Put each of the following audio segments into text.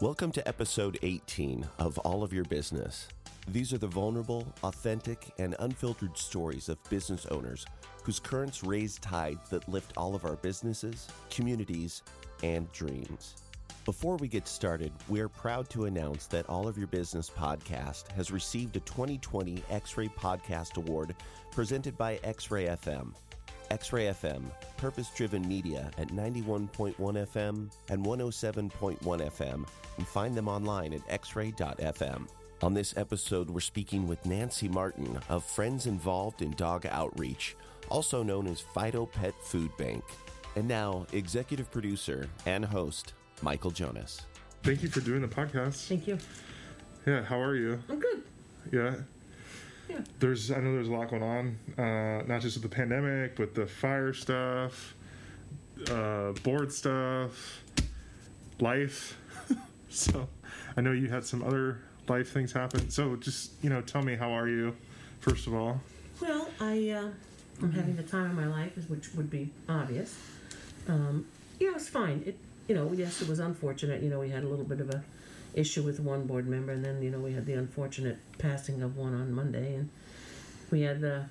Welcome to episode 18 of All of Your Business. These are the vulnerable, authentic, and unfiltered stories of business owners whose currents raise tides that lift all of our businesses, communities, and dreams. Before we get started, we are proud to announce that All of Your Business podcast has received a 2020 X-Ray Podcast Award presented by X-Ray FM. X-Ray FM, purpose-driven media at 91.1 FM and 107.1 FM, and find them online at xray.fm. On this episode, we're speaking with Nancy Martin of Friends Involved in Dog Outreach, also known as Fido Pet Food Bank. And now, executive producer and host, Michael Jonas. Thank you for doing the podcast. Thank you. Yeah, how are you? I'm good. Yeah. Yeah. I know there's a lot going on, not just with the pandemic, but the fire stuff, board stuff, life. So I know you had some other life things happen. So just, tell me, how are you, first of all? Well, I'm having the time of my life, which would be obvious. It's fine. Yes, it was unfortunate. We had a little bit of a issue with one board member, and then we had the unfortunate passing of one on Monday, and we had a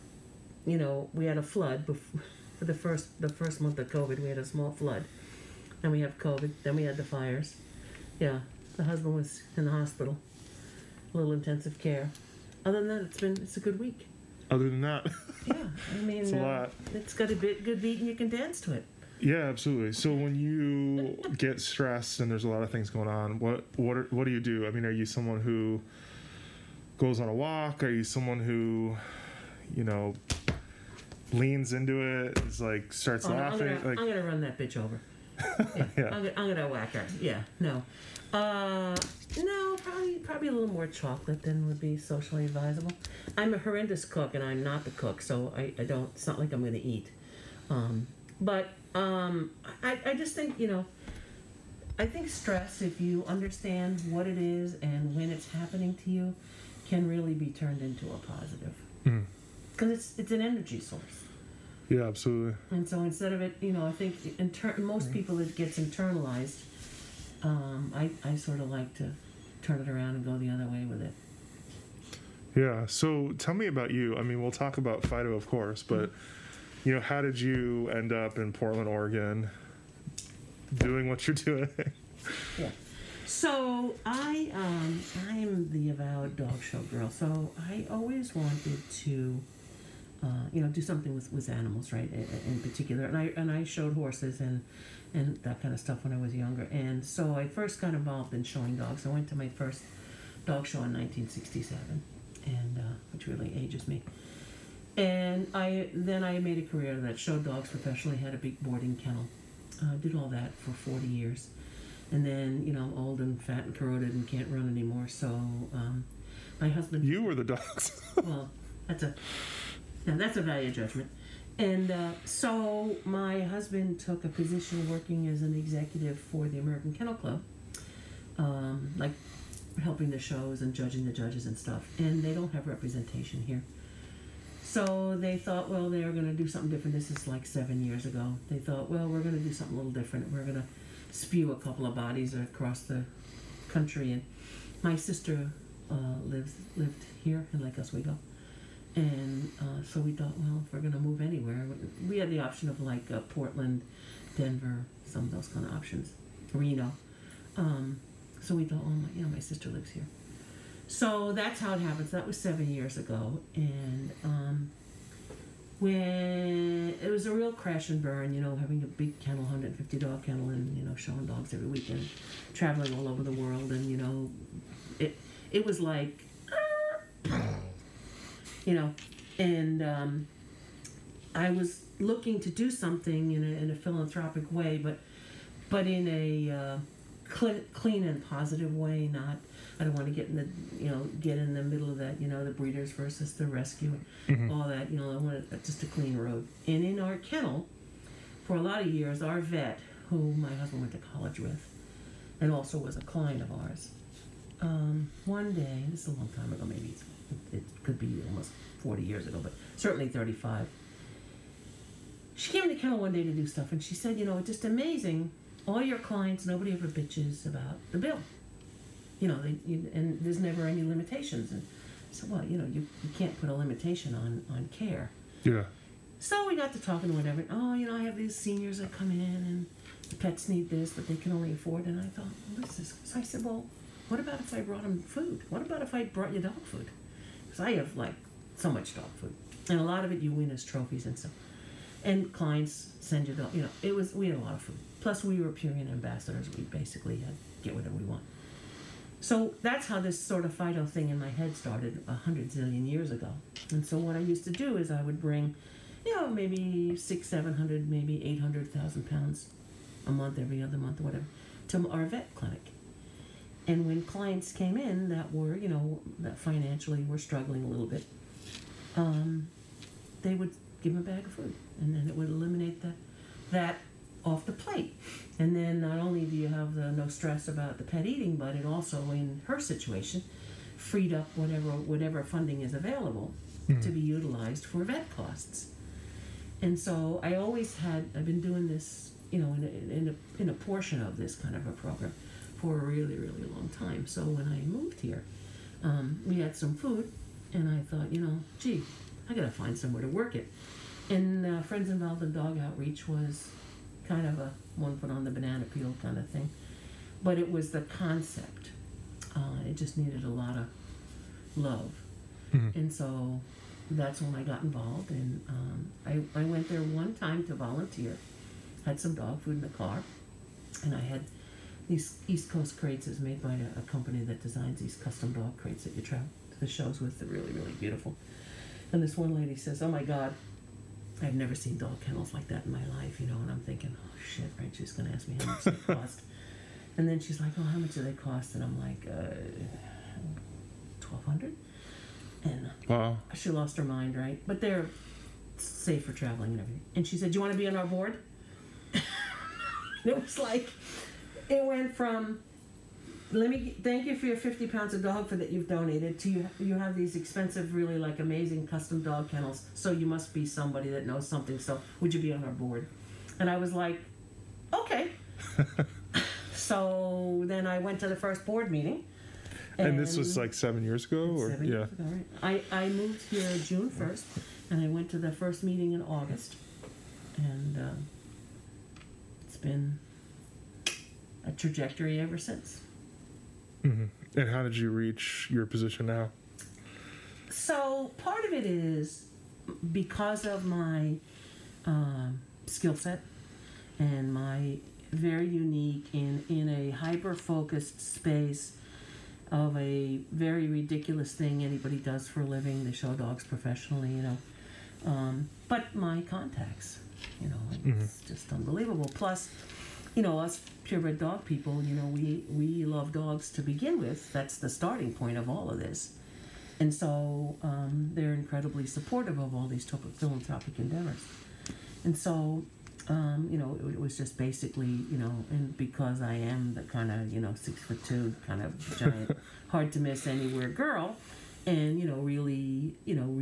flood for the first month of COVID. We had a small flood, then we have COVID, then we had the fires. Yeah, the husband was in the hospital, a little intensive care. Other than that, it's a good week. Other than that, yeah, it's a lot. It's got a good beat, and you can dance to it. Yeah, absolutely. So when you get stressed and there's a lot of things going on, what do you do? I mean, are you someone who goes on a walk? Are you someone who, leans into it, starts laughing? I'm gonna run that bitch over. Yeah, yeah. I'm gonna whack her. Yeah, no, probably a little more chocolate than would be socially advisable. I'm a horrendous cook, and I'm not the cook, so I don't. It's not like I'm gonna eat. But I just think, I think stress, if you understand what it is and when it's happening to you, can really be turned into a positive. Because it's an energy source. Yeah, absolutely. And so instead of it, I think most people, it gets internalized. I sort of like to turn it around and go the other way with it. Yeah, so tell me about you. I mean, we'll talk about Fido, of course, but... how did you end up in Portland, Oregon, doing what you're doing? Yeah. So I'm the avowed dog show girl. So I always wanted to, do something with animals, right? In particular, and I showed horses and that kind of stuff when I was younger. And so I first got involved in showing dogs. I went to my first dog show in 1967, and which really ages me. And I made a career that showed dogs professionally, had a big boarding kennel. Did all that for 40 years. And then, I'm old and fat and corroded and can't run anymore. So my husband... You were the dogs. Well, that's a value judgment. And so my husband took a position working as an executive for the American Kennel Club, helping the shows and judging the judges and stuff. And they don't have representation here. So they thought, well, they were going to do something different. This is like 7 years ago. They thought, well, we're going to do something a little different. We're going to spew a couple of bodies across the country. And my sister lived here in Lake Oswego. And so we thought, well, if we're going to move anywhere, we had the option of Portland, Denver, some of those kind of options, Reno. So we thought, my sister lives here. So that's how it happened. So that was 7 years ago. And when it was a real crash and burn, having a big kennel, 150 dog kennel, and, showing dogs every weekend, traveling all over the world. And, it was like, and I was looking to do something in a philanthropic way, but in a clean and positive way, not... I don't want to get in the middle of that, the breeders versus the rescue, all that, I want just a clean road. And in our kennel, for a lot of years, our vet, who my husband went to college with, and also was a client of ours, one day, this is a long time ago, maybe it could be almost 40 years ago, but certainly 35, she came to the kennel one day to do stuff, and she said, it's just amazing all your clients, nobody ever bitches about the bill. And there's never any limitations. And so, well, you can't put a limitation on care. Yeah. So we got to talking or whatever. Oh, I have these seniors that come in and the pets need this, but they can only afford. And I thought, well, so I said, well, what about if I brought them food? What about if I brought you dog food? Because I have like so much dog food, and a lot of it you win as trophies and stuff. And clients send you dog. We had a lot of food. Plus, we were Purion ambassadors. We basically had get whatever we want. So that's how this sort of Fido thing in my head started 100 zillion years ago. And so what I used to do is I would bring, maybe 600-700, maybe 800,000 pounds a month, every other month, or whatever, to our vet clinic. And when clients came in that were, that financially were struggling a little bit, they would give them a bag of food, and then it would eliminate that off the plate. And then not only do you have no stress about the pet eating, but it also, in her situation, freed up whatever funding is available to be utilized for vet costs. And so I've been doing this, in a portion of this kind of a program for a really, really long time. So when I moved here, we had some food, and I thought, gee, I gotta find somewhere to work it. And Friends Involved in Dog Outreach was kind of a one foot on the banana peel kind of thing. But it was the concept. It just needed a lot of love. Mm-hmm. And so that's when I got involved. And I went there one time to volunteer. Had some dog food in the car. And I had these East Coast crates is made by a company that designs these custom dog crates that you travel to the shows with. They're really, really beautiful. And this one lady says, oh my God, I've never seen dog kennels like that in my life, and I'm thinking, oh shit, right, she's gonna ask me how much they cost. And then she's like, oh, how much do they cost? And I'm like, $1,200. And wow. She lost her mind, right? But they're safe for traveling and everything. And she said, do you want to be on our board? It was like, it went from, thank you for your 50 pounds of dog food that you've donated, to you have these expensive, really like amazing custom dog kennels, so you must be somebody that knows something, so would you be on our board? And I was like, okay. So then I went to the first board meeting. And this was like 7 years ago? 7 years ago, right. I moved here June 1st, and I went to the first meeting in August. And it's been a trajectory ever since. Mm-hmm. And how did you reach your position now? So part of it is because of my skill set and my very unique in a hyper-focused space of a very ridiculous thing anybody does for a living. They show dogs professionally, but my contacts, it's just unbelievable. Plus, us purebred dog people, we love dogs to begin with. That's the starting point of all of this. And so they're incredibly supportive of all these philanthropic endeavors. And so, it was just basically, and because I am the kind of, 6'2", kind of giant, hard to miss anywhere girl, and, really,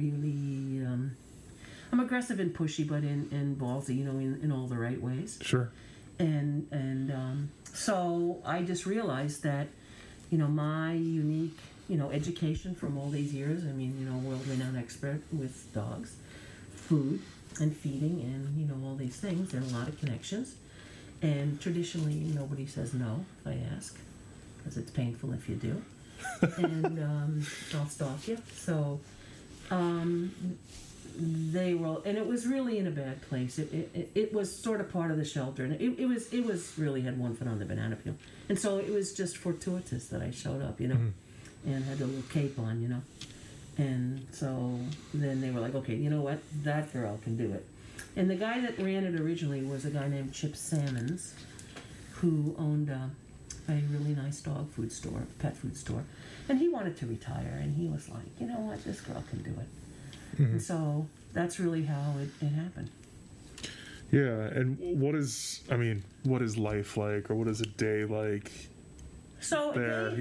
I'm aggressive and pushy, but in ballsy, in all the right ways. Sure. And so I just realized that, my unique, education from all these years, world-renowned expert with dogs, food and feeding and, all these things, and a lot of connections. And traditionally, nobody says no if I ask, because it's painful if you do. And I'll stalk you. So they were, and it was really in a bad place. It was sort of part of the shelter, and it was really had one foot on the banana peel. And so it was just fortuitous that I showed up, and had a little cape on, And so then they were like, okay, you know what? That girl can do it. And the guy that ran it originally was a guy named Chip Salmons, who owned a really nice dog food store, pet food store. And he wanted to retire, and he was like, you know what? This girl can do it. Mm-hmm. And so that's really how it happened. Yeah, and what is life like, or what is a day like? So there,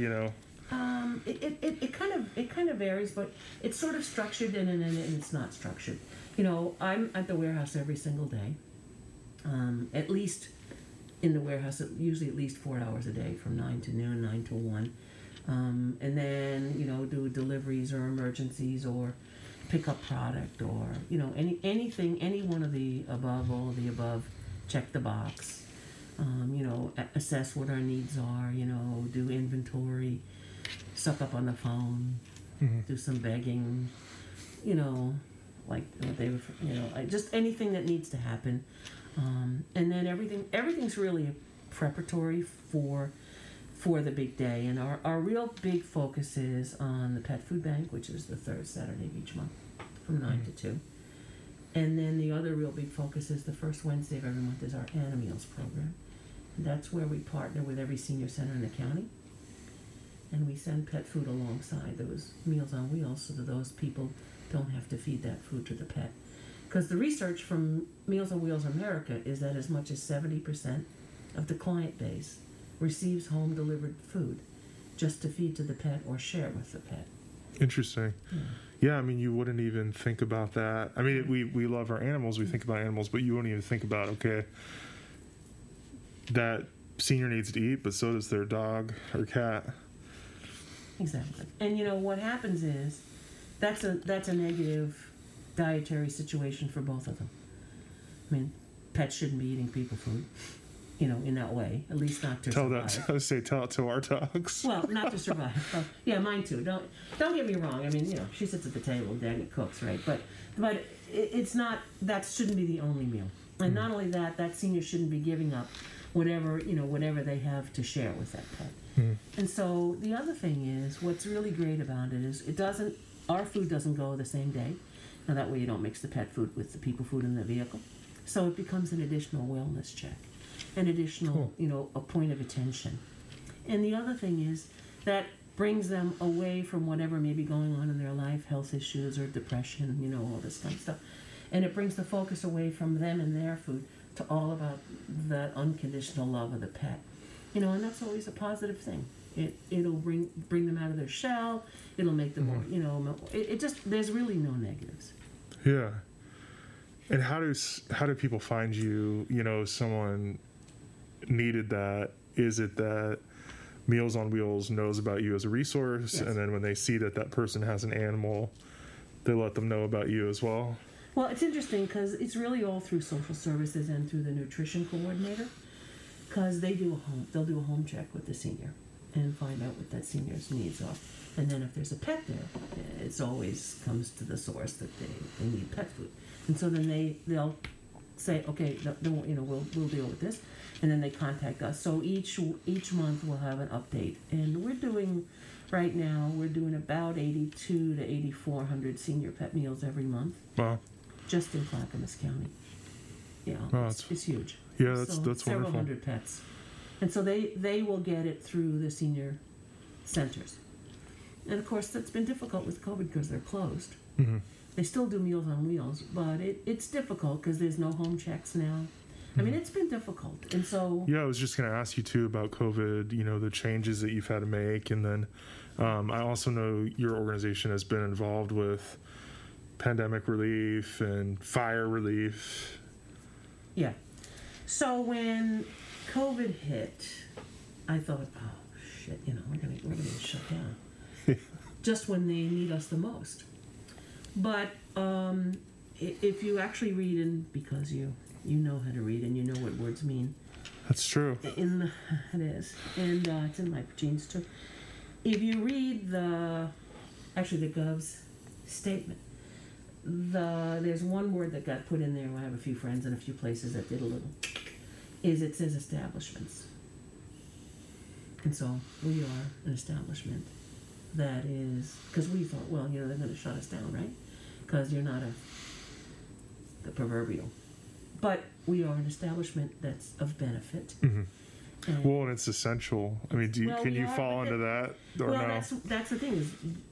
It kind of varies, but it's sort of structured and it's not structured. I'm at the warehouse every single day, at least in the warehouse, usually at least 4 hours a day, from 9 to noon, 9 to 1. And then, do deliveries or emergencies or pick up product or, anything, any one of the above, all of the above, check the box, assess what our needs are, do inventory, suck up on the phone, do some begging, like what they were, just anything that needs to happen. And then everything's really preparatory for the big day. And our real big focus is on the pet food bank, which is the third Saturday of each month from 9 to 2. And then the other real big focus is the first Wednesday of every month is our Animeals program. And that's where we partner with every senior center in the county. And we send pet food alongside those Meals on Wheels so that those people don't have to feed that food to the pet. Because the research from Meals on Wheels America is that as much as 70% of the client base receives home-delivered food just to feed to the pet or share with the pet. Interesting. Yeah, I mean, you wouldn't even think about that. I mean, we love our animals. We think about animals, but you wouldn't even think about, okay, that senior needs to eat, but so does their dog or cat. Exactly. And, what happens is that's a negative dietary situation for both of them. I mean, pets shouldn't be eating people food, in that way, at least not to survive. Tell it to our dogs. Well, not to survive. Oh, yeah, mine too. Don't get me wrong. I mean, she sits at the table, Daddy cooks, right? But it's not, that shouldn't be the only meal. And not only that senior shouldn't be giving up whatever they have to share with that pet. And so the other thing is, what's really great about it is our food doesn't go the same day. Now that way you don't mix the pet food with the people food in the vehicle. So it becomes an additional wellness check, an additional, a point of attention. And the other thing is that brings them away from whatever may be going on in their life, health issues or depression, all this kind of stuff. And it brings the focus away from them and their food to all about the unconditional love of the pet. And that's always a positive thing. It'll bring them out of their shell. It'll make them more, it just, there's really no negatives. Yeah. And how do people find you? Someone needed that. Is it that Meals on Wheels knows about you as a resource, yes, and then when they see that person has an animal, they let them know about you as well? Well, it's interesting because it's really all through social services and through the nutrition coordinator, because they'll do a home check with the senior and find out what that senior's needs are. And then if there's a pet there, it always comes to the source that they need pet food. And so then they'll say, okay, we'll deal with this. And then they contact us. So each month we'll have an update. And we're doing about 82 to 8,400 senior pet meals every month. Wow. Just in Clackamas County. Yeah, wow, it's huge. Yeah, that's several wonderful. hundred pets. And so they will get it through the senior centers. And of course, that's been difficult with COVID because they're closed. Mm-hmm. They still do Meals on Wheels, but it's difficult because there's no home checks now. I mean, it's been difficult. And so... Yeah, I was just going to ask you, too, about COVID, the changes that you've had to make. And then I also know your organization has been involved with pandemic relief and fire relief. Yeah. So when COVID hit, I thought, oh, shit, we're gonna get shut down. Just when they need us the most. But if you actually read, and because you know how to read and you know what words mean. That's true. It is. And it's in my genes too. If you read the Gov's statement, there's one word that got put in there. I have a few friends in a few places that did a little. It says establishments. And so we are an establishment that is, because we thought, well, they're going to shut us down, right? Because you're not the proverbial. But we are an establishment that's of benefit. Mm-hmm. And it's essential. I mean, can you fall into that or well, no? That's the thing is,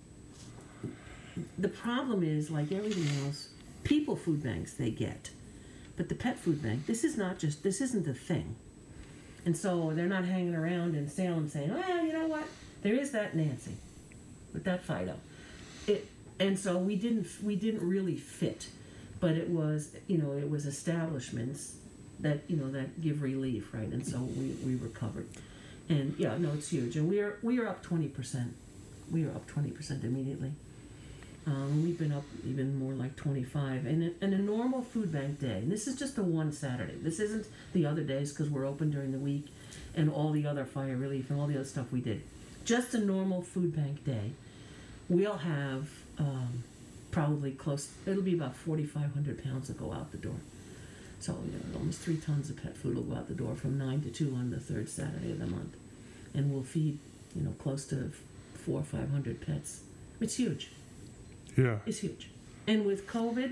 the problem is, like everything else, people food banks they get, but the pet food bank, this isn't a thing. And so they're not hanging around in Salem saying, well, you know what, there is that Nancy with that Fido. And so we didn't really fit, but it was establishments that give relief, right? And so we recovered, and yeah, no, it's huge, and we are up 20%. We are up 20% immediately. We've been up even more, like 25. And a normal food bank day, and this is just the one Saturday. This isn't the other days because we're open during the week and all the other fire relief and all the other stuff we did. Just a normal food bank day, we'll have probably it'll be about 4,500 pounds that go out the door. So almost 3 tons of pet food will go out the door from 9 to 2 on the third Saturday of the month. And we'll feed, close to 400 or 500 pets. It's huge. Yeah. It's huge. And with COVID,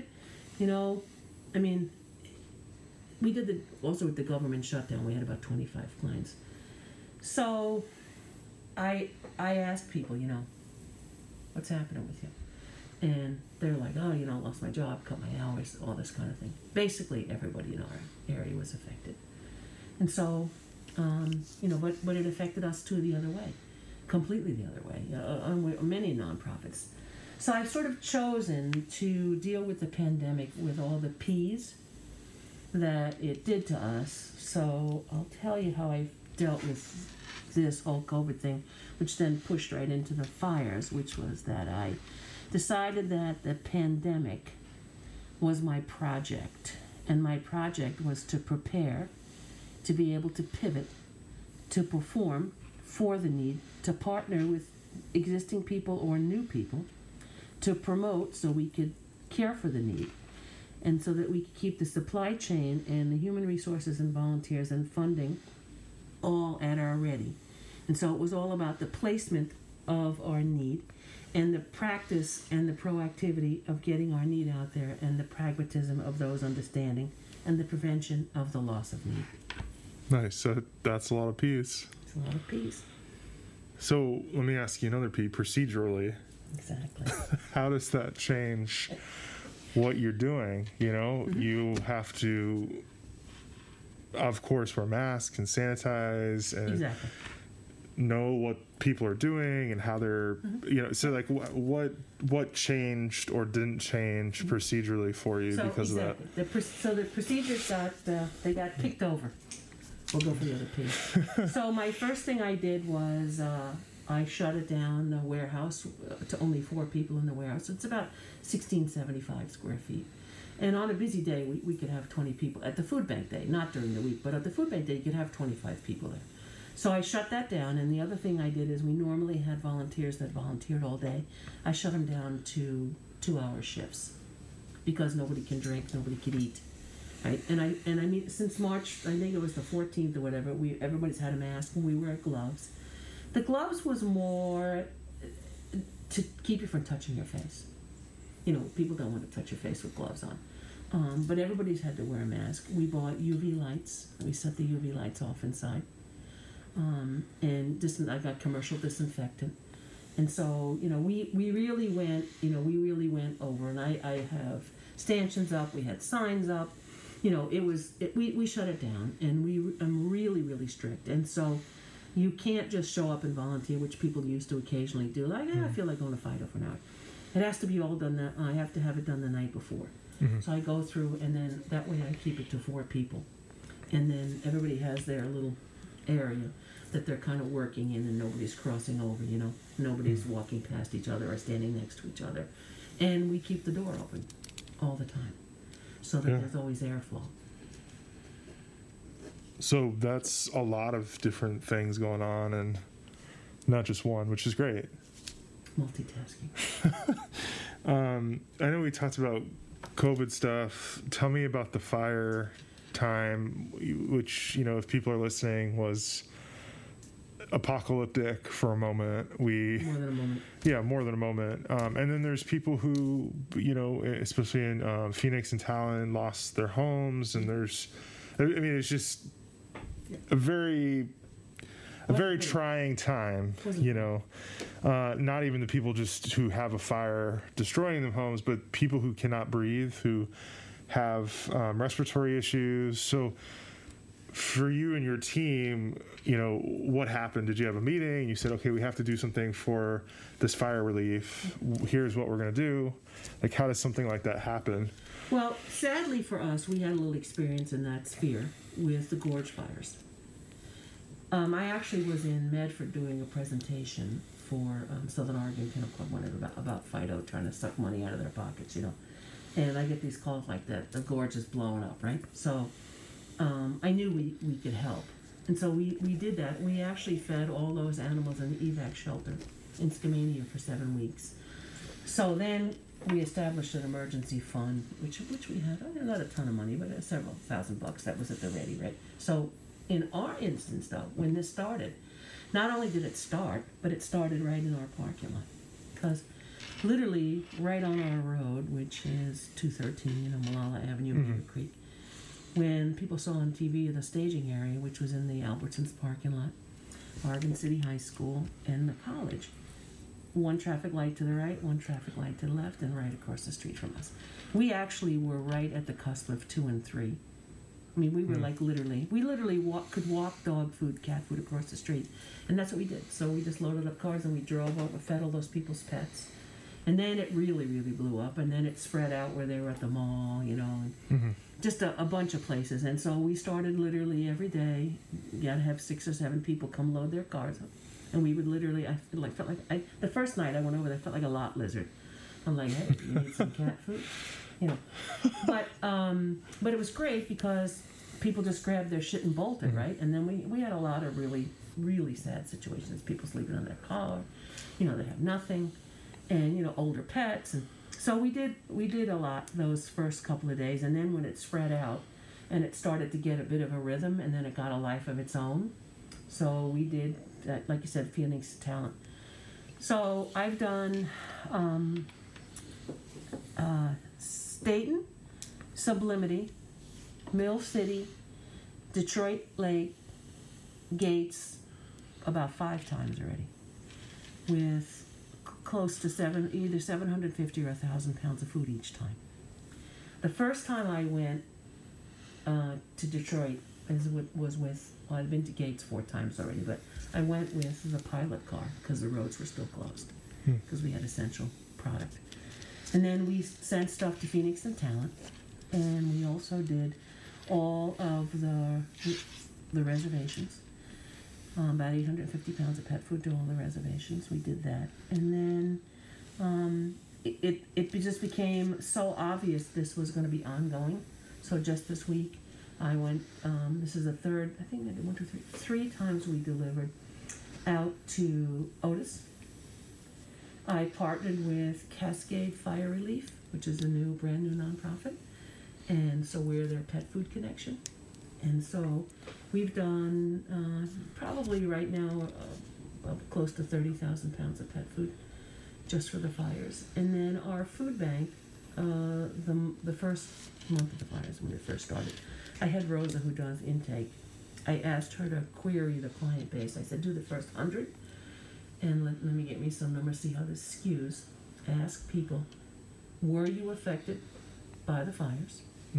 I mean, we did also with the government shutdown, we had about 25 clients. So I asked people, what's happening with you? And they're like, oh, I lost my job, cut my hours, all this kind of thing. Basically, everybody in our area was affected. And so, but it affected us too the other way, completely the other way, many nonprofits. So I've sort of chosen to deal with the pandemic with all the P's that it did to us. So I'll tell you how I dealt with this whole COVID thing, which then pushed right into the fires, which was that I decided that the pandemic was my project. And my project was to prepare, to be able to pivot, to perform for the need, to partner with existing people or new people, to promote so we could care for the need, and so that we could keep the supply chain and the human resources and volunteers and funding all at our ready. And so it was all about the placement of our need and the practice and the proactivity of getting our need out there and the pragmatism of those understanding and the prevention of the loss of need. Nice. So that's a lot of P's. It's a lot of P's. So let me ask you another P, procedurally. Exactly. How does that change what you're doing? Mm-hmm. You have to, of course, wear masks and sanitize and Exactly. know what people are doing and how they're, so like what changed or didn't change procedurally for you because of that? So the procedures got picked over. We'll go for the other piece. So my first thing I did was I shut it down, the warehouse, to only 4 people in the warehouse. So it's about 1675 square feet. And on a busy day, we could have 20 people. At the food bank day, not during the week, but at the food bank day, you could have 25 people there. So I shut that down, and the other thing I did is we normally had volunteers that volunteered all day. I shut them down to 2-hour shifts because nobody can drink, nobody can eat. Right? And I mean, since March, I think it was the 14th or whatever, everybody's had a mask and we wear gloves. The gloves was more to keep you from touching your face. People don't want to touch your face with gloves on. But everybody's had to wear a mask. We bought UV lights. We set the UV lights off inside. And I got commercial disinfectant. And so, we really went over. And I have stanchions up. We had signs up. We shut it down. And I'm really, really strict. And so you can't just show up and volunteer, which people used to occasionally do. Like, I feel like going to Fido for an hour. It has to be all done. I have to have it done the night before. Mm-hmm. So I go through, and then that way I keep it to 4 people. And then everybody has their little area that they're kind of working in, and nobody's crossing over, Nobody's walking past each other or standing next to each other. And we keep the door open all the time so that there's always airflow. So that's a lot of different things going on, and not just one, which is great. Multitasking. I know we talked about COVID stuff. Tell me about the fire time, which, if people are listening, was apocalyptic for a moment. More than a moment. Yeah, more than a moment. And then there's people who, especially in Phoenix and Talon, lost their homes, and it's just a very trying time, not even the people just who have a fire destroying their homes, but people who cannot breathe, who have respiratory issues. So for you and your team, what happened? Did you have a meeting? You said, okay, we have to do something for this fire relief. Here's what we're going to do. Like, how does something like that happen? Well, sadly for us, we had a little experience in that sphere with the gorge fires. I actually was in Medford doing a presentation for Southern Oregon Kennel Club one about Fido trying to suck money out of their pockets, And I get these calls like that. The gorge is blowing up, right? So I knew we could help. And so we did that. We actually fed all those animals in the evac shelter in Skamania for 7 weeks. So then we established an emergency fund, which we had not a ton of money, but several $1,000 that was at the ready, right? So in our instance, though, when this started, not only did it start, but it started right in our parking lot. Because literally right on our road, which is 213, Malala Avenue, Beaver Creek, when people saw on TV the staging area, which was in the Albertsons parking lot, Oregon City High School, and the college, one traffic light to the right, one traffic light to the left, and right across the street from us. We actually were right at the cusp of 2 and 3. I mean, we were like literally could walk dog food, cat food across the street. And that's what we did. So we just loaded up cars and we drove out and fed all those people's pets. And then it really, really blew up. And then it spread out where they were at the mall, and just a bunch of places. And so we started literally every day. You got to have 6 or 7 people come load their cars up. And we would literally, the first night I went over there, I felt like a lot lizard. I'm like, hey, you need some cat food? But it was great because people just grabbed their shit and bolted, right? And then we had a lot of really, really sad situations. People sleeping in their car, they have nothing, and older pets, and so we did a lot those first couple of days, and then when it spread out, and it started to get a bit of a rhythm, and then it got a life of its own. So we did that, like you said, Phoenix Talent. So I've done Staten, Sublimity, Mill City, Detroit Lake, Gates, about 5 times already, with close to either 750 or 1,000 pounds of food each time. The first time I went to Detroit was with, I'd been to Gates 4 times already, but I went with the pilot car because the roads were still closed because we had essential product. And then we sent stuff to Phoenix and Talent, and we also did all of the reservations, about 850 pounds of pet food to all the reservations. We did that. And then it just became so obvious this was going to be ongoing. So just this week, I went, this is the third, I think I did 1, 2, 3 times we delivered out to Otis. I partnered with Cascade Fire Relief, which is a brand new nonprofit. And so we're their pet food connection. And so we've done probably right now close to 30,000 pounds of pet food just for the fires. And then our food bank, the first month of the fires when we first started, I had Rosa who does intake. I asked her to query the client base. I said, do the first 100 and let me get me some numbers, see how this skews. Ask people, were you affected by the fires?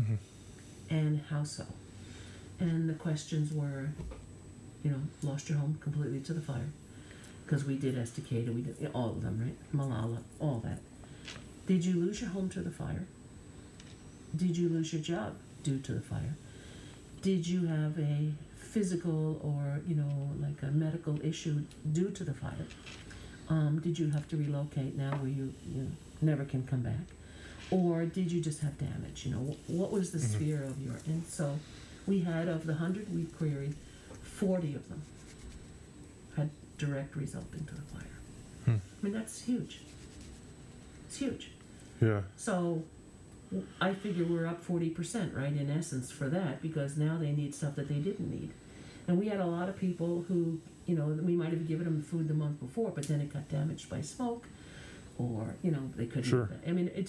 And how so? And the questions were, lost your home completely to the fire, because we did Estacada, we did all of them, right? Malala, all that. Did you lose your home to the fire? Did you lose your job due to the fire? Did you have a physical or, like a medical issue due to the fire? Did you have to relocate now where you never can come back? Or did you just have damage? What was the sphere of your... And so we had, of the 100 we queried, 40 of them had direct result into the fire. I mean, that's huge. It's huge. Yeah. So I figure we're up 40%, right, in essence, for that, because now they need stuff that they didn't need. And we had a lot of people who, we might have given them food the month before, but then it got damaged by smoke, or, they couldn't Sure. eat that. I mean, it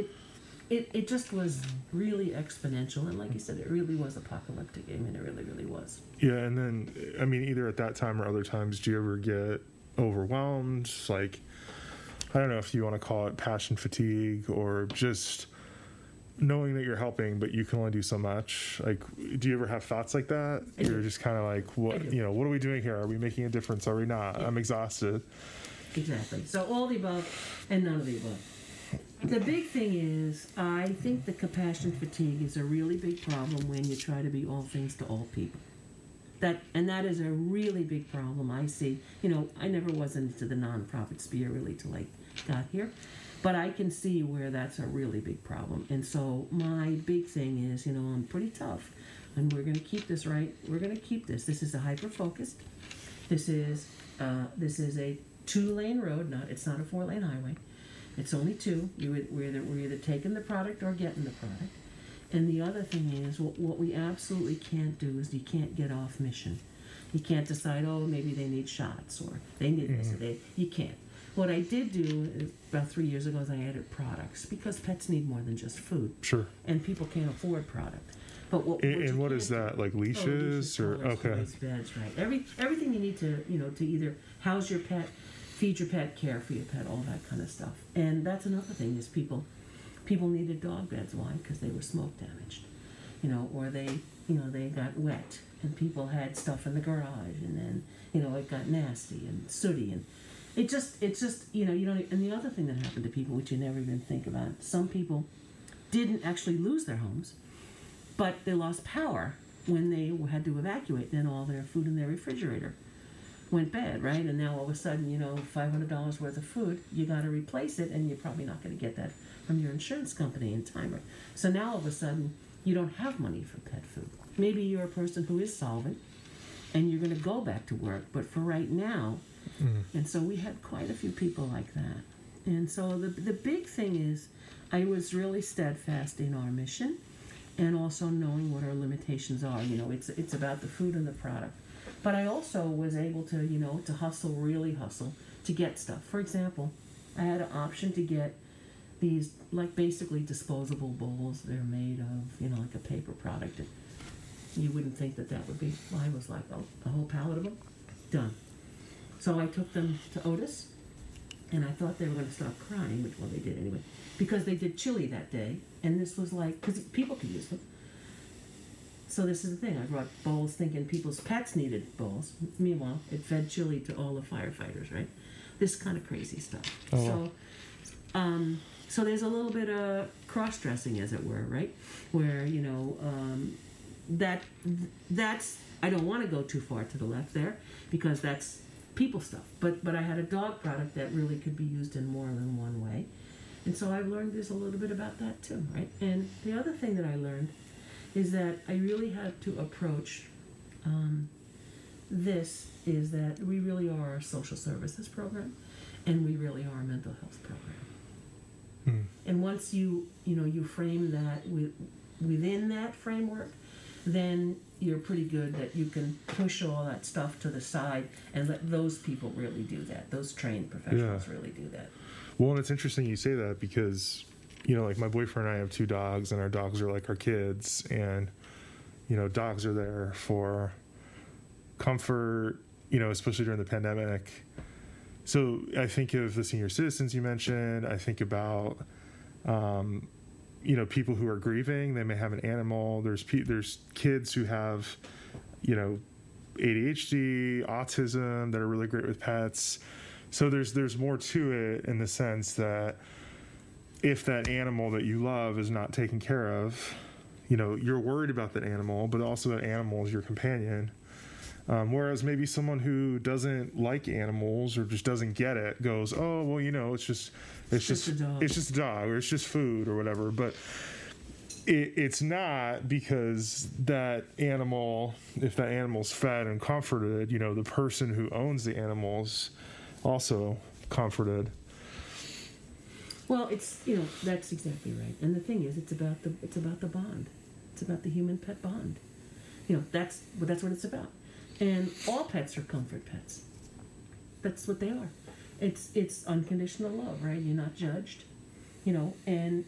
just was really exponential, and like you said, it really was apocalyptic. I mean, it really, really was. Yeah, and then, I mean, either at that time or other times, do you ever get overwhelmed? Like, I don't know if you want to call it passion fatigue or just knowing that you're helping, but you can only do so much. Like, do you ever have thoughts like that? You're just kind of like, what are we doing here? Are we making a difference? Are we not? I'm exhausted. Exactly. So all the above and none of the above. The big thing is, I think the compassion fatigue is a really big problem when you try to be all things to all people. That is a really big problem. I see, I never was into the nonprofit sphere really till I got here, but I can see where that's a really big problem. And so my big thing is, I'm pretty tough, and we're going to keep this right. We're going to keep this. This is a hyper-focused. This is a 2-lane road. It's not a 4-lane highway. It's only 2. We're either taking the product or getting the product. And the other thing is, what we absolutely can't do is you can't get off mission. You can't decide, maybe they need shots or they need this or you can't. What I did do about 3 years ago is I added products because pets need more than just food. Sure. And people can't afford product. But what is that, like leashes or collars, okay? Toys, beds, right? Everything you need to to either house your pet, feed your pet, care for your pet, all that kind of stuff. And that's another thing is people needed dog beds. Why? Because they were smoke damaged, or they got wet, and people had stuff in the garage, and then it got nasty and sooty, and it's just you don't. And the other thing that happened to people, which you never even think about, some people didn't actually lose their homes, but they lost power when they had to evacuate. Then all their food in their refrigerator went bad, right? And now all of a sudden, $500 worth of food, you got to replace it, and you're probably not going to get that from your insurance company in time. So now all of a sudden, you don't have money for pet food. Maybe you're a person who is solvent, and you're going to go back to work, but for right now, and so we had quite a few people like that. And so the big thing is, I was really steadfast in our mission, and also knowing what our limitations are. It's about the food and the product. But I also was able to, to really hustle, to get stuff. For example, I had an option to get these, like, basically disposable bowls. They're made of, like a paper product. And you wouldn't think that would be. Well, I was like, a whole pallet of them? Done. So I took them to Otis, and I thought they were going to start crying, which, well, they did anyway, because they did chili that day, and this was like, because people could use them. So this is the thing. I brought bowls thinking people's pets needed bowls. Meanwhile, it fed chili to all the firefighters, right? This kind of crazy stuff. Oh. So there's a little bit of cross-dressing, as it were, right? Where, that's, I don't want to go too far to the left there because that's people stuff. But I had a dog product that really could be used in more than one way. And so I've learned there's a little bit about that too, right? And the other thing that I learned is that I really had to approach this is that we really are a social services program, and we really are a mental health program. And once you frame that within that framework, then you're pretty good that you can push all that stuff to the side and let those people really do that. Those trained professionals really do that. Well, and it's interesting you say that because like my boyfriend and I have 2 dogs, and our dogs are like our kids, and dogs are there for comfort, especially during the pandemic. So I think of the senior citizens you mentioned. I think about people who are grieving. They may have an animal. There's kids who have ADHD, autism that are really great with pets. So there's more to it in the sense that if that animal that you love is not taken care of, you're worried about that animal, but also that animal is your companion. Whereas maybe someone who doesn't like animals or just doesn't get it goes, oh, well, it's just a dog or it's just food or whatever. But it's not, because that animal, if that animal's fed and comforted, the person who owns the animal's also comforted. Well, it's that's exactly right. And the thing is, it's about the bond. It's about the human pet bond. That's what it's about. And all pets are comfort pets. That's what they are. It's unconditional love, right? You're not judged, and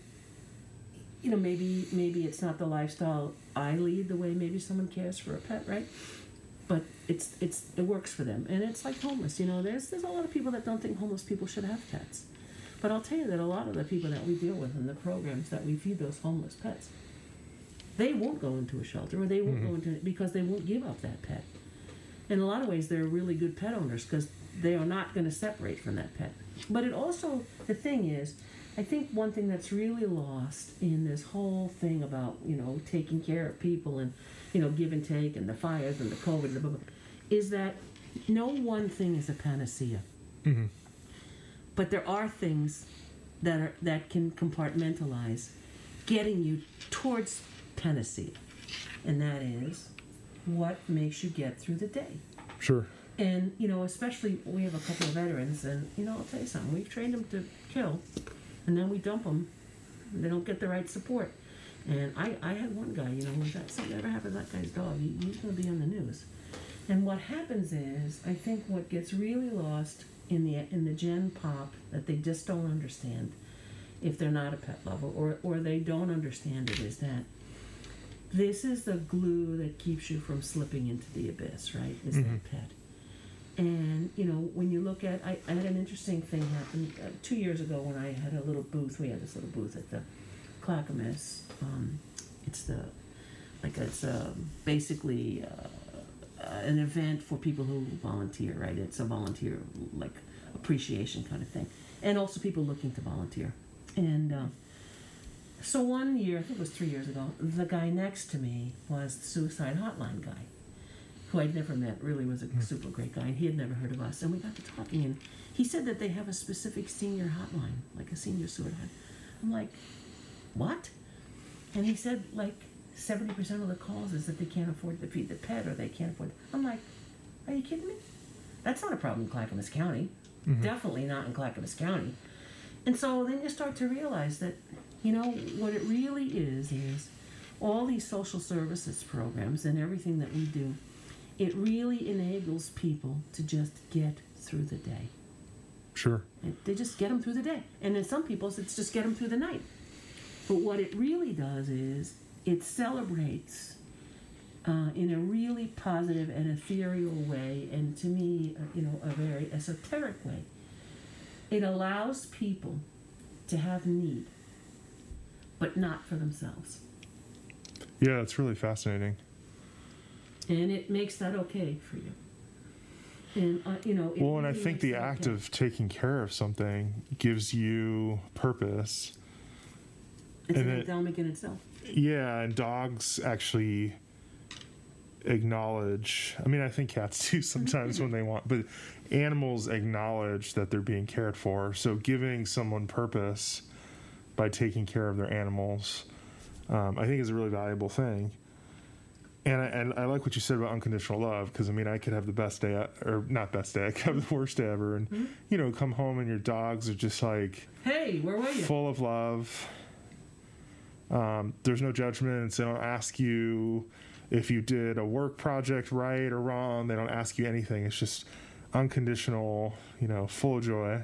maybe it's not the lifestyle I lead, the way maybe someone cares for a pet, right? But it works for them. And it's like homeless. There's a lot of people that don't think homeless people should have pets. But I'll tell you that a lot of the people that we deal with in the programs that we feed those homeless pets, they won't go into a shelter, or they won't go into it because they won't give up that pet. In a lot of ways, they're really good pet owners because they are not going to separate from that pet. But it also, the thing is, I think one thing that's really lost in this whole thing about, taking care of people and, give and take and the fires and the COVID and the blah, blah, is that no one thing is a panacea. Mm-hmm. But there are things that can compartmentalize getting you towards panacea. And that is what makes you get through the day. Sure. And, especially we have a couple of veterans, and, I'll tell you something. We've trained them to kill, and then we dump them. They don't get the right support. And I had one guy, when something ever happened to that guy's dog, he's going to be on the news. And what happens is, I think what gets really lost in the gen pop that they just don't understand, if they're not a pet lover, or they don't understand it, is that this is the glue that keeps you from slipping into the abyss, right? Is that pet. And, when you look at, I had an interesting thing happen 2 years ago when I had a little booth. We had this little booth at the Clackamas. It's basically an event for people who volunteer, right? It's a volunteer, appreciation kind of thing. And also people looking to volunteer. And so one year, I think it was 3 years ago, the guy next to me was the suicide hotline guy, who I'd never met, really was a super great guy, and he had never heard of us. And we got to talking, and he said that they have a specific senior hotline, like a senior suicide. I'm like, what? And he said, 70% of the calls is that they can't afford to feed the pet, or they can't afford. I'm like, are you kidding me? That's not a problem in Clackamas County. Definitely not in Clackamas County. And so then you start to realize that, what it really is all these social services programs and everything that we do, it really enables people to just get through the day. Sure. They just get them through the day. And in some people's, it's just get them through the night. But what it really does is it celebrates in a really positive and ethereal way, and to me, a very esoteric way. It allows people to have need, but not for themselves. Yeah, it's really fascinating. And it makes that okay for you. And, and I think the act of taking care of something gives you purpose. It's an endowment in itself. Yeah, and dogs actually acknowledge, I think cats do sometimes when they want, but animals acknowledge that they're being cared for. So giving someone purpose by taking care of their animals, I think is a really valuable thing. And I like what you said about unconditional love, because I could have the best day, or not best day, I could have the worst day ever, and come home and your dogs are just like, hey, where were you? Full of love. There's no judgments. They don't ask you if you did a work project right or wrong. They don't ask you anything. It's just unconditional, full of joy.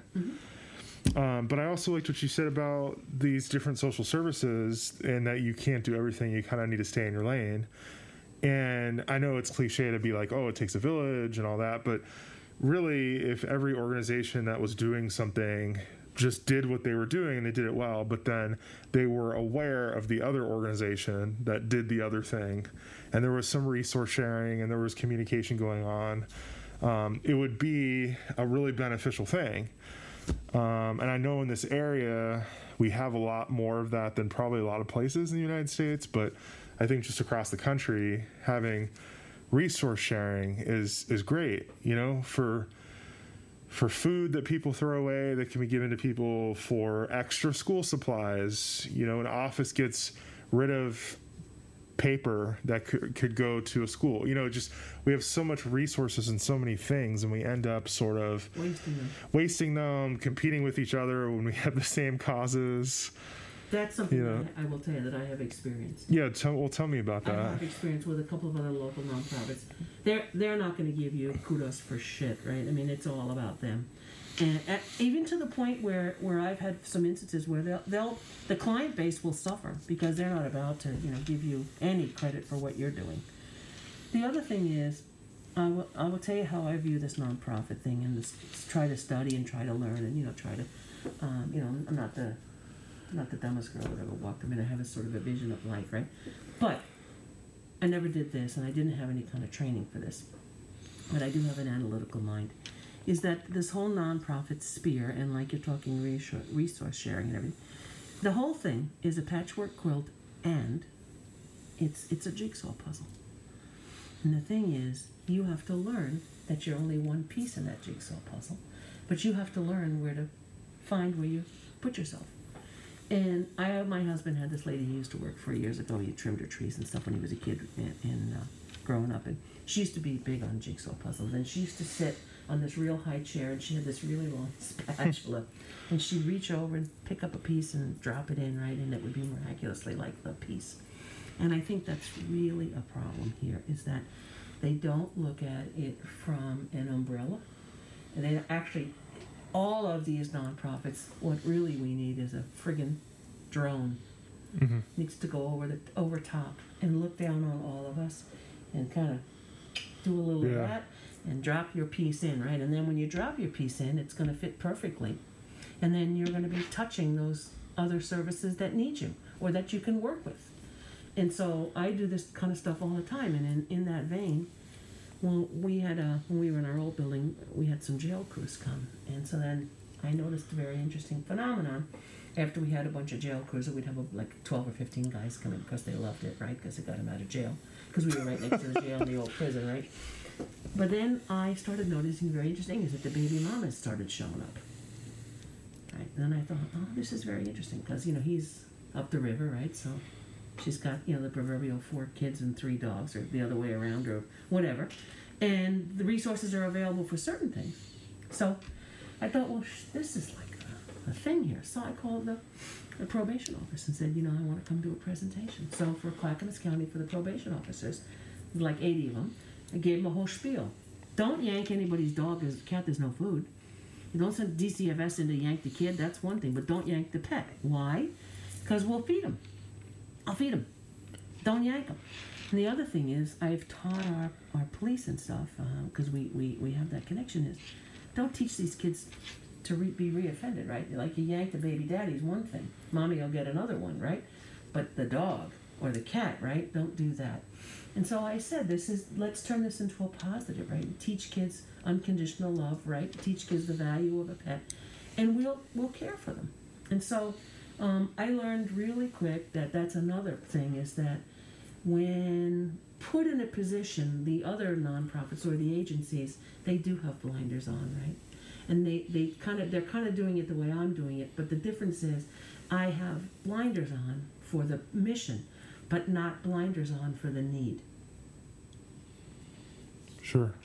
But I also liked what you said about these different social services, and that you can't do everything. You kind of need to stay in your lane. And I know it's cliche to be like, oh, it takes a village and all that, but really, if every organization that was doing something just did what they were doing and they did it well, but then they were aware of the other organization that did the other thing, and there was some resource sharing and there was communication going on, it would be a really beneficial thing. And I know in this area we have a lot more of that than probably a lot of places in the United States, but I think just across the country, having resource sharing is great, for food that people throw away that can be given to people, for extra school supplies. An office gets rid of paper that could go to a school. We have so much resources and so many things, and we end up sort of wasting them, competing with each other when we have the same causes. That's something that I will tell you that I have experienced. Yeah, tell me about that. I have experience with a couple of other local nonprofits. They're not going to give you kudos for shit, right? It's all about them. And even to the point where I've had some instances where the client base will suffer because they're not about to give you any credit for what you're doing. The other thing is, I will tell you how I view this nonprofit thing, and try to study and try to learn and try to I'm not the dumbest girl that ever walked. I mean, I have a sort of a vision of life, right? But I never did this, and I didn't have any kind of training for this. But I do have an analytical mind. Is that this whole nonprofit sphere, and like you're talking resource sharing and everything, the whole thing is a patchwork quilt, and it's a jigsaw puzzle. And the thing is, you have to learn that you're only one piece in that jigsaw puzzle, but you have to learn where to find where you put yourself. And my husband had this lady he used to work for years ago. He trimmed her trees and stuff when he was a kid and growing up. And she used to be big on jigsaw puzzles. And she used to sit on this real high chair, and she had this really long spatula. And she'd reach over and pick up a piece and drop it in, right? And it would be miraculously like the piece. And I think that's really a problem here, is that they don't look at it from an umbrella. And they actually, all of these nonprofits, what really we need is a friggin' drone. Mm-hmm. Needs to go over top and look down on all of us and kind of do a little of that and drop your piece in, right? And then when you drop your piece in, it's going to fit perfectly. And then you're going to be touching those other services that need you or that you can work with. And so I do this kind of stuff all the time. And in that vein, when we were in our old building, we had some jail crews come. And so then I noticed a very interesting phenomenon. After we had a bunch of jail crews, we'd have like 12 or 15 guys come in because they loved it, right? Because it got them out of jail. Because we were right next to the jail and the old prison, right? But then I started noticing very interesting is that the baby mamas started showing up. Right? And then I thought, oh, this is very interesting because, he's up the river, right? So she's got, the proverbial 4 kids and 3 dogs, or the other way around, or whatever. And the resources are available for certain things. So I thought, well, this is like a thing here. So I called the probation office and said, I want to come do a presentation. So for Clackamas County, for the probation officers, like 80 of them, I gave them a whole spiel. Don't yank anybody's dog or cat, there's no food. You don't send DCFS in to yank the kid, that's one thing, but don't yank the pet. Why? Because we'll feed them. I'll feed them. Don't yank them. And the other thing is, I've taught our police and stuff, because we have that connection, is don't teach these kids to be reoffended, right? Like you yank the baby daddy's one thing. Mommy will get another one, right? But the dog or the cat, right? Don't do that. And so I said, let's turn this into a positive, right? Teach kids unconditional love, right? Teach kids the value of a pet, and we'll care for them. And so I learned really quick that that's another thing, is that when put in a position, the other nonprofits or the agencies, they do have blinders on, right? And they're kind of doing it the way I'm doing it, but the difference is I have blinders on for the mission, but not blinders on for the need. Sure.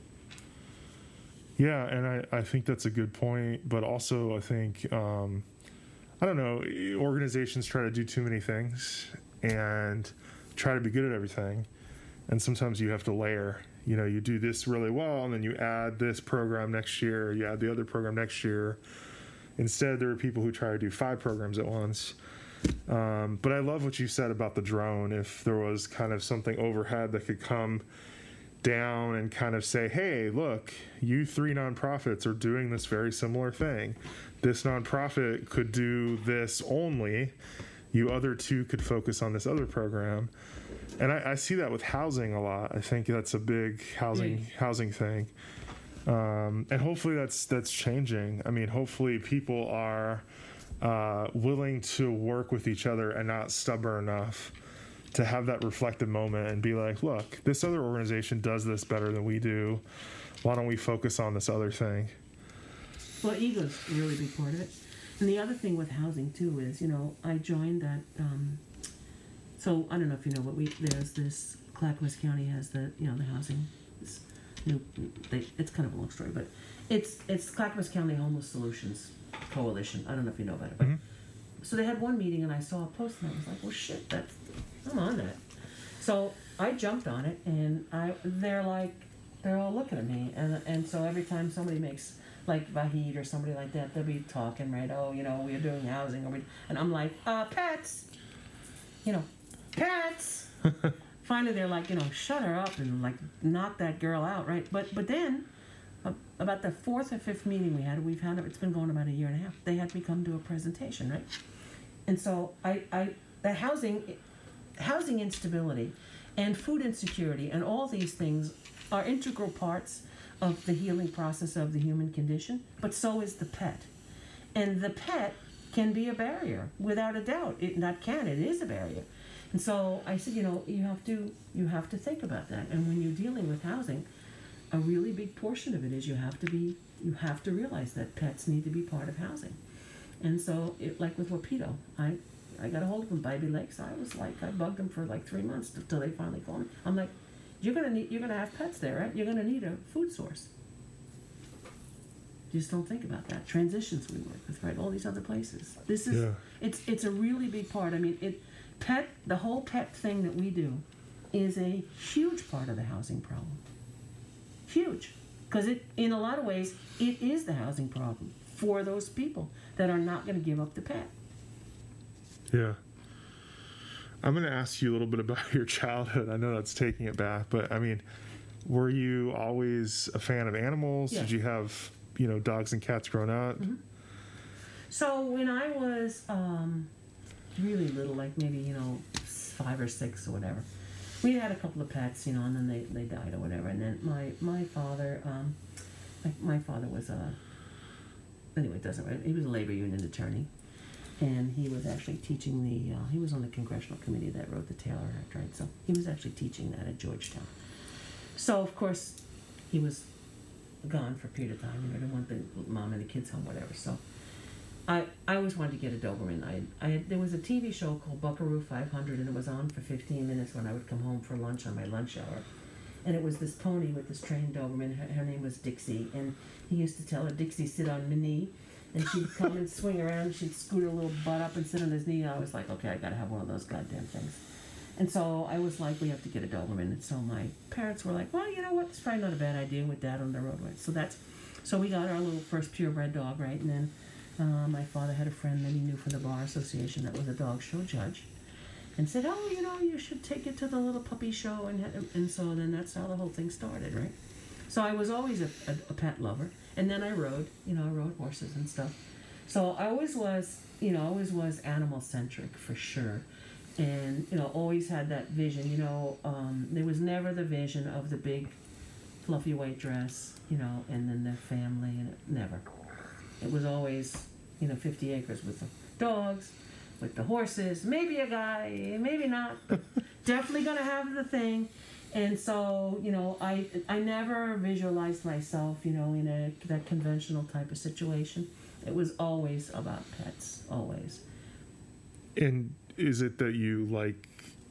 Yeah, and I think that's a good point, but also I think, I don't know, organizations try to do too many things and try to be good at everything, and sometimes you have to layer. You do this really well, and then you add this program next year, you add the other program next year. Instead, there are people who try to do 5 programs at once. But I love what you said about the drone. If there was kind of something overhead that could come down and kind of say, hey, look, you 3 nonprofits are doing this very similar thing. This nonprofit could do this only. You other 2 could focus on this other program. And I see that with housing a lot. I think that's a big housing thing. And hopefully that's changing. I mean, hopefully people are willing to work with each other and not stubborn enough to have that reflective moment and be like, look, this other organization does this better than we do. Why don't we focus on this other thing? Well, ego's a really big part of it. And the other thing with housing, too, is, I joined that... So I don't know if you know, but there's this, Clackamas County has the housing. It's kind of a long story, but it's Clackamas County Homeless Solutions Coalition. I don't know if you know about it, but so they had one meeting, and I saw a post, and I was like, well, shit, I'm on that. So I jumped on it, and they're all looking at me, and so every time somebody makes, like Vahid or somebody like that, they'll be talking, right? Oh, we're doing housing, and I'm like, pets, pets. Finally, they're like, shut her up and like knock that girl out, right? But then about the fourth or fifth meeting we've had, it's been going about a year and a half. They had me come do a presentation, right? And so the housing instability and food insecurity and all these things are integral parts of the healing process of the human condition, but so is the pet. And the pet can be a barrier, without a doubt. It is a barrier. And so I said, you have to think about that. And when you're dealing with housing, a really big portion of it is you have to realize that pets need to be part of housing. And so, like with Wapito, I got a hold of him, Baby Lakes. I bugged him for like 3 months until they finally called me. I'm like, you're gonna have pets there, right? You're gonna need a food source. Just don't think about that. Transitions we work with, right? All these other places. This is it's a really big part. I mean, the whole pet thing that we do is a huge part of the housing problem. Huge, because in a lot of ways it is the housing problem for those people that are not going to give up the pet. Yeah. I'm going to ask you a little bit about your childhood. I know that's taking it back, but I mean, were you always a fan of animals? Yeah. Did you have, dogs and cats growing up? Mm-hmm. So when I was really little, like maybe, 5 or 6 or whatever, we had a couple of pets, and then they died or whatever. And then my father, my father was anyway, it doesn't matter. He was a labor union attorney. And he was actually teaching he was on the congressional committee that wrote the Taylor Act, right? So he was actually teaching that at Georgetown. So, of course, he was gone for a period of time. Didn't want the mom and the kids home, whatever. So I always wanted to get a Doberman. There was a TV show called Buckaroo 500, and it was on for 15 minutes when I would come home for lunch on my lunch hour. And it was this pony with this trained Doberman. Her name was Dixie. And he used to tell her, Dixie, sit on my knee. And she'd come and swing around, and she'd scoot her little butt up and sit on his knee. And I was like, okay, I got to have one of those goddamn things. And so I was like, we have to get a Doberman. And so my parents were like, well, you know what? It's probably not a bad idea with Dad on the road, right? So we got our little first purebred dog, right? And then my father had a friend that he knew from the Bar Association that was a dog show judge. And said, oh, you should take it to the little puppy show. And so then that's how the whole thing started, right? So I was always a pet lover. And then I rode horses and stuff. So I always was animal-centric for sure. And, always had that vision, there was never the vision of the big fluffy white dress, and then their family, and never. It was always, 50 acres with the dogs, with the horses, maybe a guy, maybe not, but definitely gonna have the thing. And so, I never visualized myself, in that conventional type of situation. It was always about pets, always. And is it that you like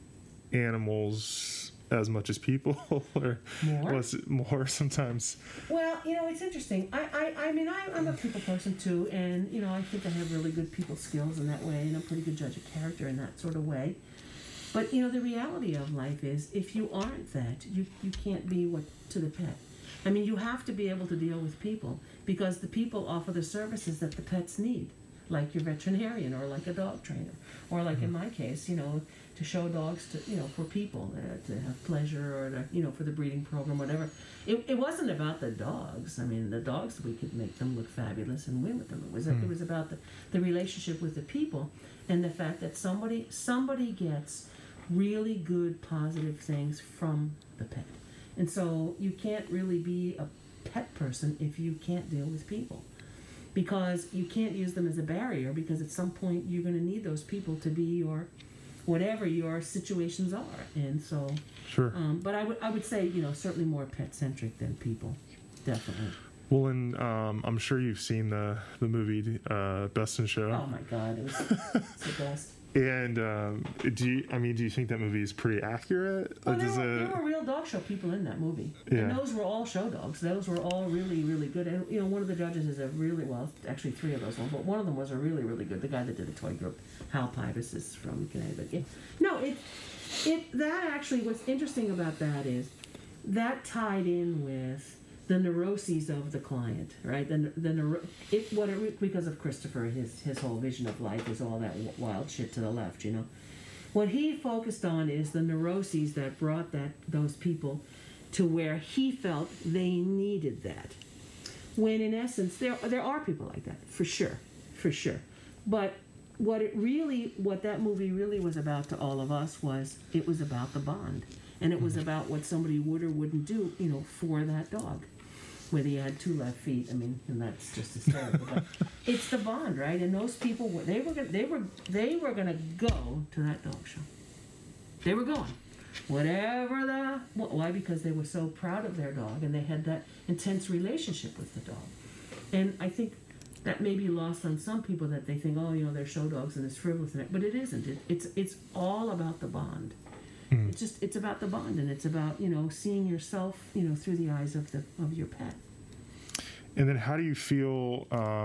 animals as much as people, or was it more sometimes? Well, it's interesting. I'm a people person too, and I think I have really good people skills in that way, and I'm a pretty good judge of character in that sort of way. But, the reality of life is, if you aren't that, you can't be what to the pet. I mean, you have to be able to deal with people, because the people offer the services that the pets need, like your veterinarian, or like a dog trainer, or like in my case, to show dogs to, for people, to have pleasure, or to, for the breeding program, whatever. It wasn't about the dogs. I mean, the dogs, we could make them look fabulous and win with them. It was about the relationship with the people, and the fact that somebody gets really good positive things from the pet. And so you can't really be a pet person if you can't deal with people, because you can't use them as a barrier, because at some point you're going to need those people to be your whatever your situations are. And so sure. But I would say certainly more pet centric than people, definitely. Well, and I'm sure you've seen the movie Best in Show. Oh my God, it's the best. And do you think that movie is pretty accurate? Oh, there were real dog show people in that movie. Yeah. And those were all show dogs. Those were all really, really good. And one of the judges is actually 3 of those ones, but one of them was a really, really good. The guy that did the toy group, Hal Pybus, is from Connecticut. Yeah. No, that actually, what's interesting about that is that tied in with the neuroses of the client, right? Because of Christopher, his whole vision of life is all that wild shit to the left, What he focused on is the neuroses that brought those people to where he felt they needed that. When in essence, there are people like that, for sure. But what that movie really was about to all of us was, it was about the bond. And it was about what somebody would or wouldn't do, for that dog. Whether he had 2 left feet, and that's just hysterical. But it's the bond, right? And those people, they were gonna go to that dog show. They were going. Why? Because they were so proud of their dog, and they had that intense relationship with the dog. And I think that may be lost on some people, that they think, they're show dogs and it's frivolous, but it isn't. It's all about the bond. It's about the bond, and it's about seeing yourself through the eyes of your pet. And then how do you feel?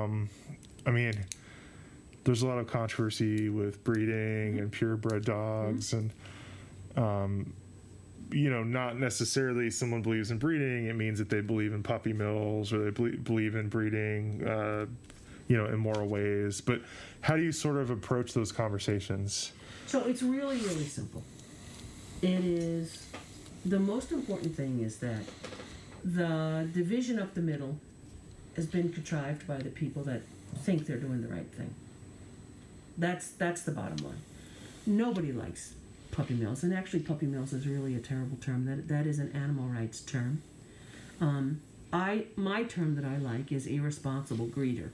There's a lot of controversy with breeding and purebred dogs, and not necessarily someone believes in breeding, it means that they believe in puppy mills, or they believe in breeding, immoral ways. But how do you sort of approach those conversations? So it's really, really simple. It is, the most important thing is that the division up the middle has been contrived by the people that think they're doing the right thing. That's the bottom line. Nobody likes puppy mills, and actually puppy mills is really a terrible term. That is an animal rights term. My term that I like is irresponsible breeder,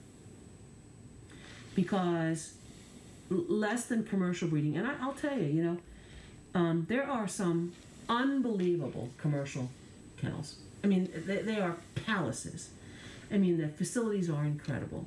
because less than commercial breeding, and I'll tell you, there are some unbelievable commercial kennels. They are palaces. The facilities are incredible.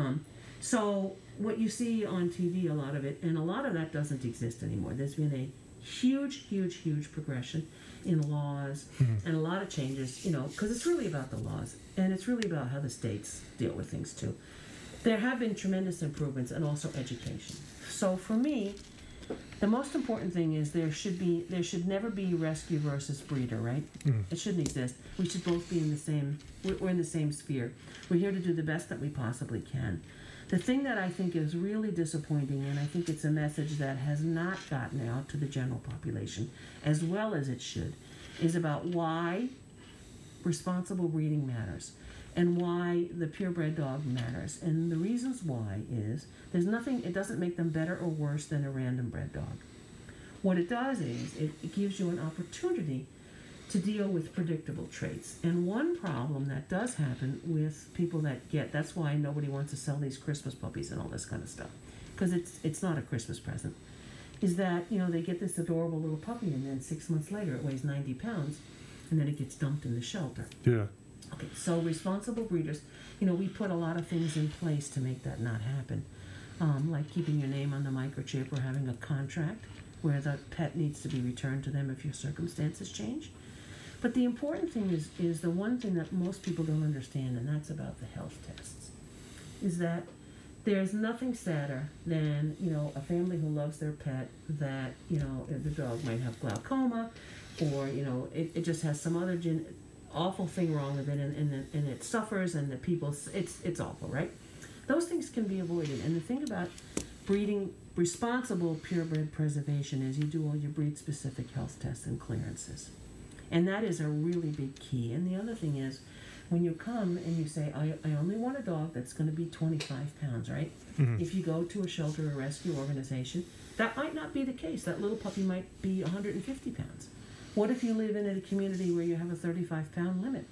So what you see on TV, a lot of it, and a lot of that doesn't exist anymore. There's been a huge progression in laws and a lot of changes, because it's really about the laws, and it's really about how the states deal with things too. There have been tremendous improvements, and also education. So for me, the most important thing is there should never be rescue versus breeder, right? It shouldn't exist. We should both be we're in the same sphere. We're here to do the best that we possibly can. The thing that I think is really disappointing, and I think it's a message that has not gotten out to the general population as well as it should, is about why responsible breeding matters, and why the purebred dog matters. And the reasons why is, it doesn't make them better or worse than a random bred dog. What it does is, it gives you an opportunity to deal with predictable traits. And one problem that does happen with people that's why nobody wants to sell these Christmas puppies and all this kind of stuff, because it's not a Christmas present, is that, they get this adorable little puppy, and then 6 months later it weighs 90 pounds, and then it gets dumped in the shelter. Yeah. Okay, so responsible breeders, we put a lot of things in place to make that not happen, like keeping your name on the microchip, or having a contract where the pet needs to be returned to them if your circumstances change. But the important thing is the one thing that most people don't understand, and that's about the health tests, is that there's nothing sadder than, a family who loves their pet, that, the dog might have glaucoma, or, it just has some other awful thing wrong with it, and it suffers, and it's awful, right? Those things can be avoided. And the thing about breeding responsible purebred preservation is you do all your breed-specific health tests and clearances. And that is a really big key. And the other thing is, when you come and you say, I only want a dog that's going to be 25 pounds, right? If you go to a shelter or rescue organization, that might not be the case. That little puppy might be 150 pounds. What if you live in a community where you have a 35-pound limit?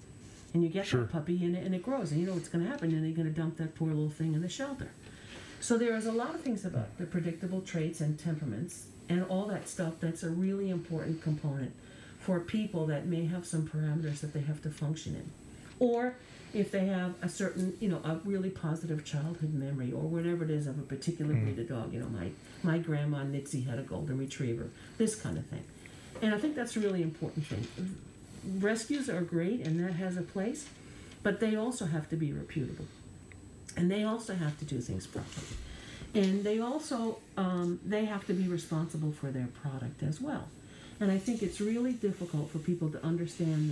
And you get that puppy, and it grows, and you know what's going to happen, and you're going to dump that poor little thing in the shelter. So there is a lot of things about the predictable traits and temperaments and all that stuff that's a really important component for people that may have some parameters that they have to function in. Or if they have a certain, a really positive childhood memory, or whatever it is of a particular breed of dog. My grandma Nitzy had a golden retriever, this kind of thing. And I think that's a really important thing. Rescues are great, and that has a place, but they also have to be reputable. And they also have to do things properly. And they also, they have to be responsible for their product as well. And I think it's really difficult for people to understand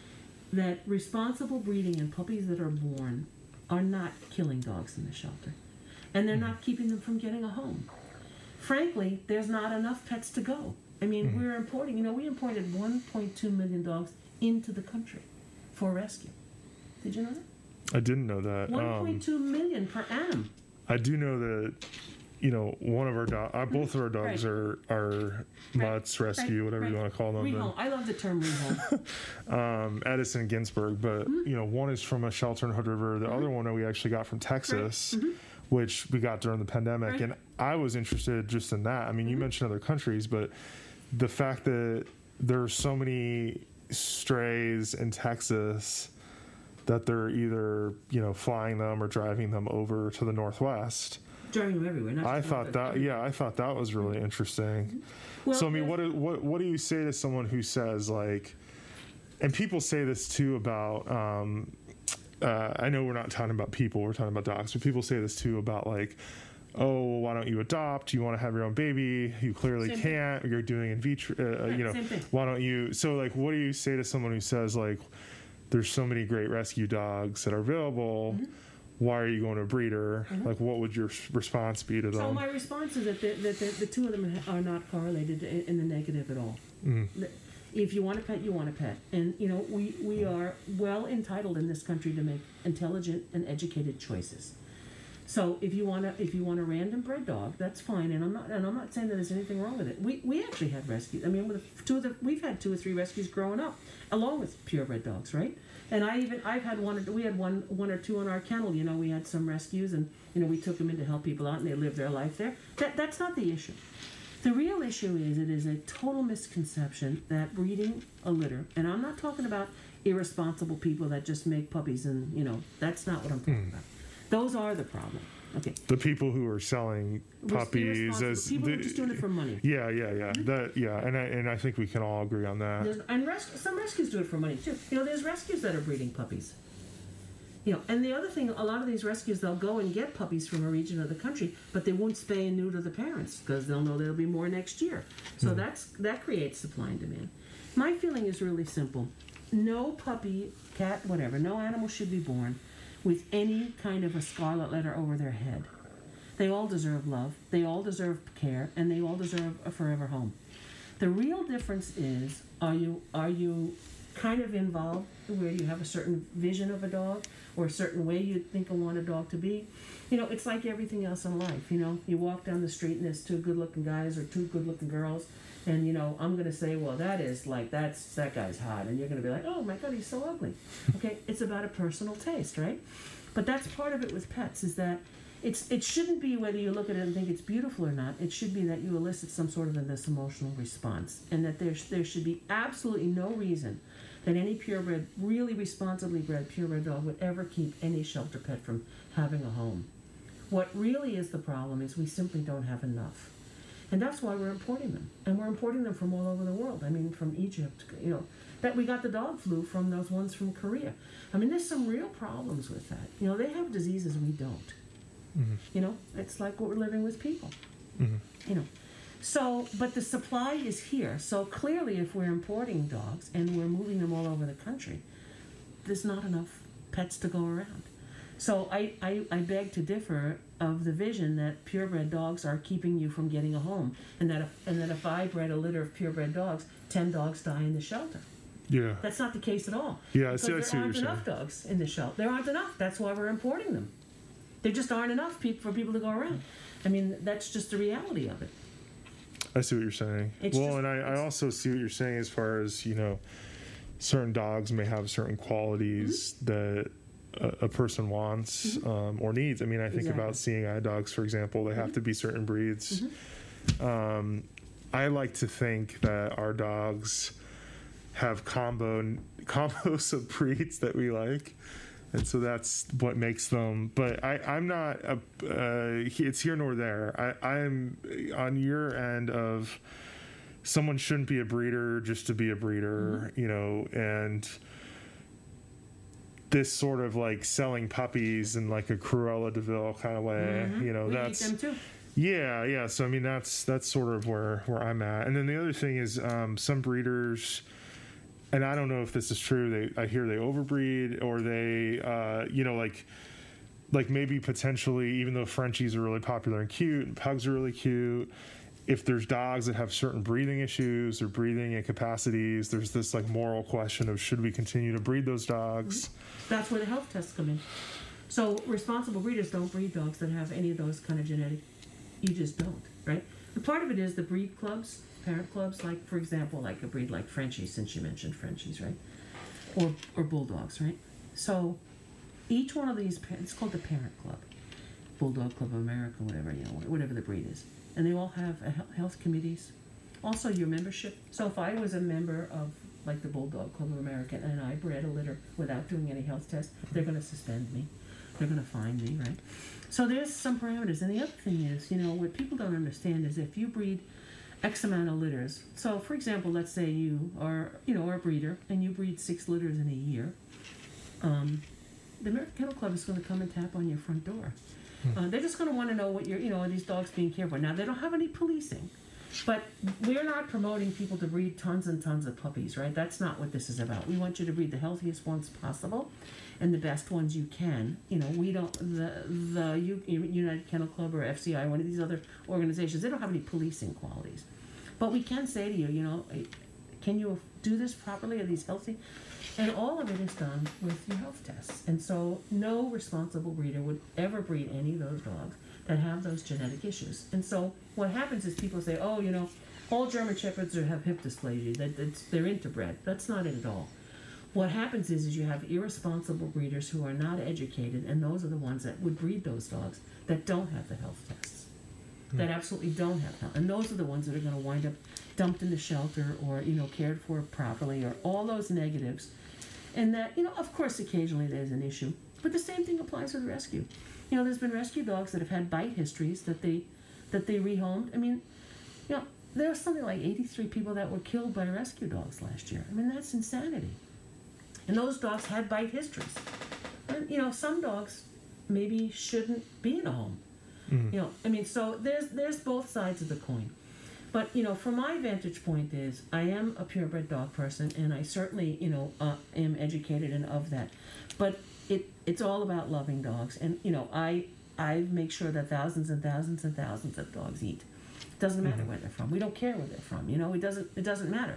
that responsible breeding and puppies that are born are not killing dogs in the shelter. And they're not keeping them from getting a home. Frankly, there's not enough pets to go. We're importing, we imported 1.2 million dogs into the country for rescue. Did you know that? I didn't know that. 1.2 million per annum. I do know that, one of our both of our dogs are mutts, rescue, whatever you want to call them. Rehome. I love the term rehome. Edison Ginsburg, but one is from a shelter in Hood River. The other one that we actually got from Texas, which we got during the pandemic, and I was interested just in that. I mean, you mentioned other countries, but the fact that there's so many strays in Texas that they're either flying them or driving them over to the Northwest. Driving them everywhere. I thought that was really interesting. Well, so I mean, what do you say to someone who says, like, and people say this too about I know we're not talking about people, we're talking about dogs, but people say this too about, like, oh, why don't you adopt? You want to have your own baby? You clearly can't. You're doing in vitro. Why don't you? So, like, what do you say to someone who says, like, there's so many great rescue dogs that are available? Why are you going to a breeder? Like, what would your response be to them? So my response is that the two of them are not correlated in the negative at all. If you want a pet, you want a pet. And, we are well entitled in this country to make intelligent and educated choices. So if you want a random bred dog, that's fine. And I'm not saying that there's anything wrong with it. We actually had rescues. I mean, we've had 2 or 3 rescues growing up, along with purebred dogs, right? And we had one or two on our kennel. We had some rescues, and we took them in to help people out, and they lived their life there. That's not the issue. The real issue is it is a total misconception that breeding a litter, and I'm not talking about irresponsible people that just make puppies, and that's not what I'm talking about. Those are the problem. Okay. The people who are selling puppies as people who are just doing it for money. Yeah. And I think we can all agree on that. Some rescues do it for money too. There's rescues that are breeding puppies. And the other thing, a lot of these rescues, they'll go and get puppies from a region of the country, but they won't spay and neuter the parents because they'll know there'll be more next year. So that creates supply and demand. My feeling is really simple. No puppy, cat, whatever, no animal should be born with any kind of a scarlet letter over their head. They all deserve love, they all deserve care, and they all deserve a forever home. The real difference is, are you kind of involved where you have a certain vision of a dog or a certain way you think and want a dog to be? It's like everything else in life. You walk down the street and there's 2 good-looking guys or 2 good-looking girls, and I'm going to say, well, that guy's hot, and you're going to be like, oh my God, he's so ugly. Okay, it's about a personal taste, right? But that's part of it with pets, is that it shouldn't be whether you look at it and think it's beautiful or not. It should be that you elicit some sort of this emotional response, and that there should be absolutely no reason that any purebred, really responsibly bred purebred dog would ever keep any shelter pet from having a home. What really is the problem is we simply don't have enough. And that's why we're importing them. And we're importing them from all over the world. I mean, from Egypt, that we got the dog flu from those ones from Korea. I mean, there's some real problems with that. They have diseases we don't. It's like what we're living with people. So, but the supply is here. So clearly, if we're importing dogs and we're moving them all over the country, there's not enough pets to go around. So I beg to differ of the vision that purebred dogs are keeping you from getting a home, and that if I bred a litter of purebred dogs, 10 dogs die in the shelter. Yeah. That's not the case at all. Yeah, because I see there aren't enough dogs in the shelter. There aren't enough. That's why we're importing them. There just aren't enough for people to go around. I mean, that's just the reality of it. I see what you're saying. I also see what you're saying as far as, certain dogs may have certain qualities that a person wants or needs. I mean, I think about seeing eye dogs, for example. They have to be certain breeds. I like to think that our dogs have combos of breeds that we like. And so that's what makes them. But I'm not. It's here nor there. I'm on your end of someone shouldn't be a breeder just to be a breeder, and this sort of like selling puppies in like a Cruella de Vil kind of way. That's eat them too. Yeah. So I mean, that's sort of where I'm at. And then the other thing is some breeders. And I don't know if this is true. I hear they overbreed, or they, like maybe potentially, even though Frenchies are really popular and cute, and pugs are really cute, if there's dogs that have certain breathing issues or breathing incapacities, there's this like moral question of should we continue to breed those dogs? That's where the health tests come in. So responsible breeders don't breed dogs that have any of those kind of genetic. You just don't, right? And part of it is the breed clubs, parent clubs, like for example, like a breed like Frenchies, since you mentioned Frenchies, right? Or bulldogs, right? So each one of these, it's called the parent club, Bulldog Club of America, whatever, whatever the breed is. And they all have health committees. Also your membership. So if I was a member of like the Bulldog Club of America and I bred a litter without doing any health tests, they're going to suspend me. They're going to fine me, right? So there's some parameters. And the other thing is, what people don't understand is if you breed X amount of litters. So for example, let's say you are, a breeder and you breed 6 litters in a year. The American Kennel Club is going to come and tap on your front door. They're just going to want to know what are these dogs being cared for. Now, they don't have any policing, but we're not promoting people to breed tons and tons of puppies, right? That's not what this is about. We want you to breed the healthiest ones possible and the best ones you can. We don't, the United Kennel Club or FCI, one of these other organizations, they don't have any policing qualities. But we can say to you, can you do this properly? Are these healthy? And all of it is done with your health tests. And so no responsible breeder would ever breed any of those dogs that have those genetic issues. And so what happens is people say, all German Shepherds have hip dysplasia. They're interbred. That's not it at all. What happens is you have irresponsible breeders who are not educated, and those are the ones that would breed those dogs that don't have the health tests, that absolutely don't have health. And those are the ones that are going to wind up dumped in the shelter or, cared for properly or all those negatives. And that, of course, occasionally there's an issue. But the same thing applies with rescue. There's been rescue dogs that have had bite histories that they rehomed. I mean, there was something like 83 people that were killed by rescue dogs last year. I mean, that's insanity. And those dogs had bite histories. And, some dogs maybe shouldn't be in a home. So there's both sides of the coin. But, from my vantage point is, I am a purebred dog person, and I certainly, am educated and of that. But it's all about loving dogs. And, I make sure that thousands and thousands and thousands of dogs eat. It doesn't matter where they're from. We don't care where they're from. It doesn't matter.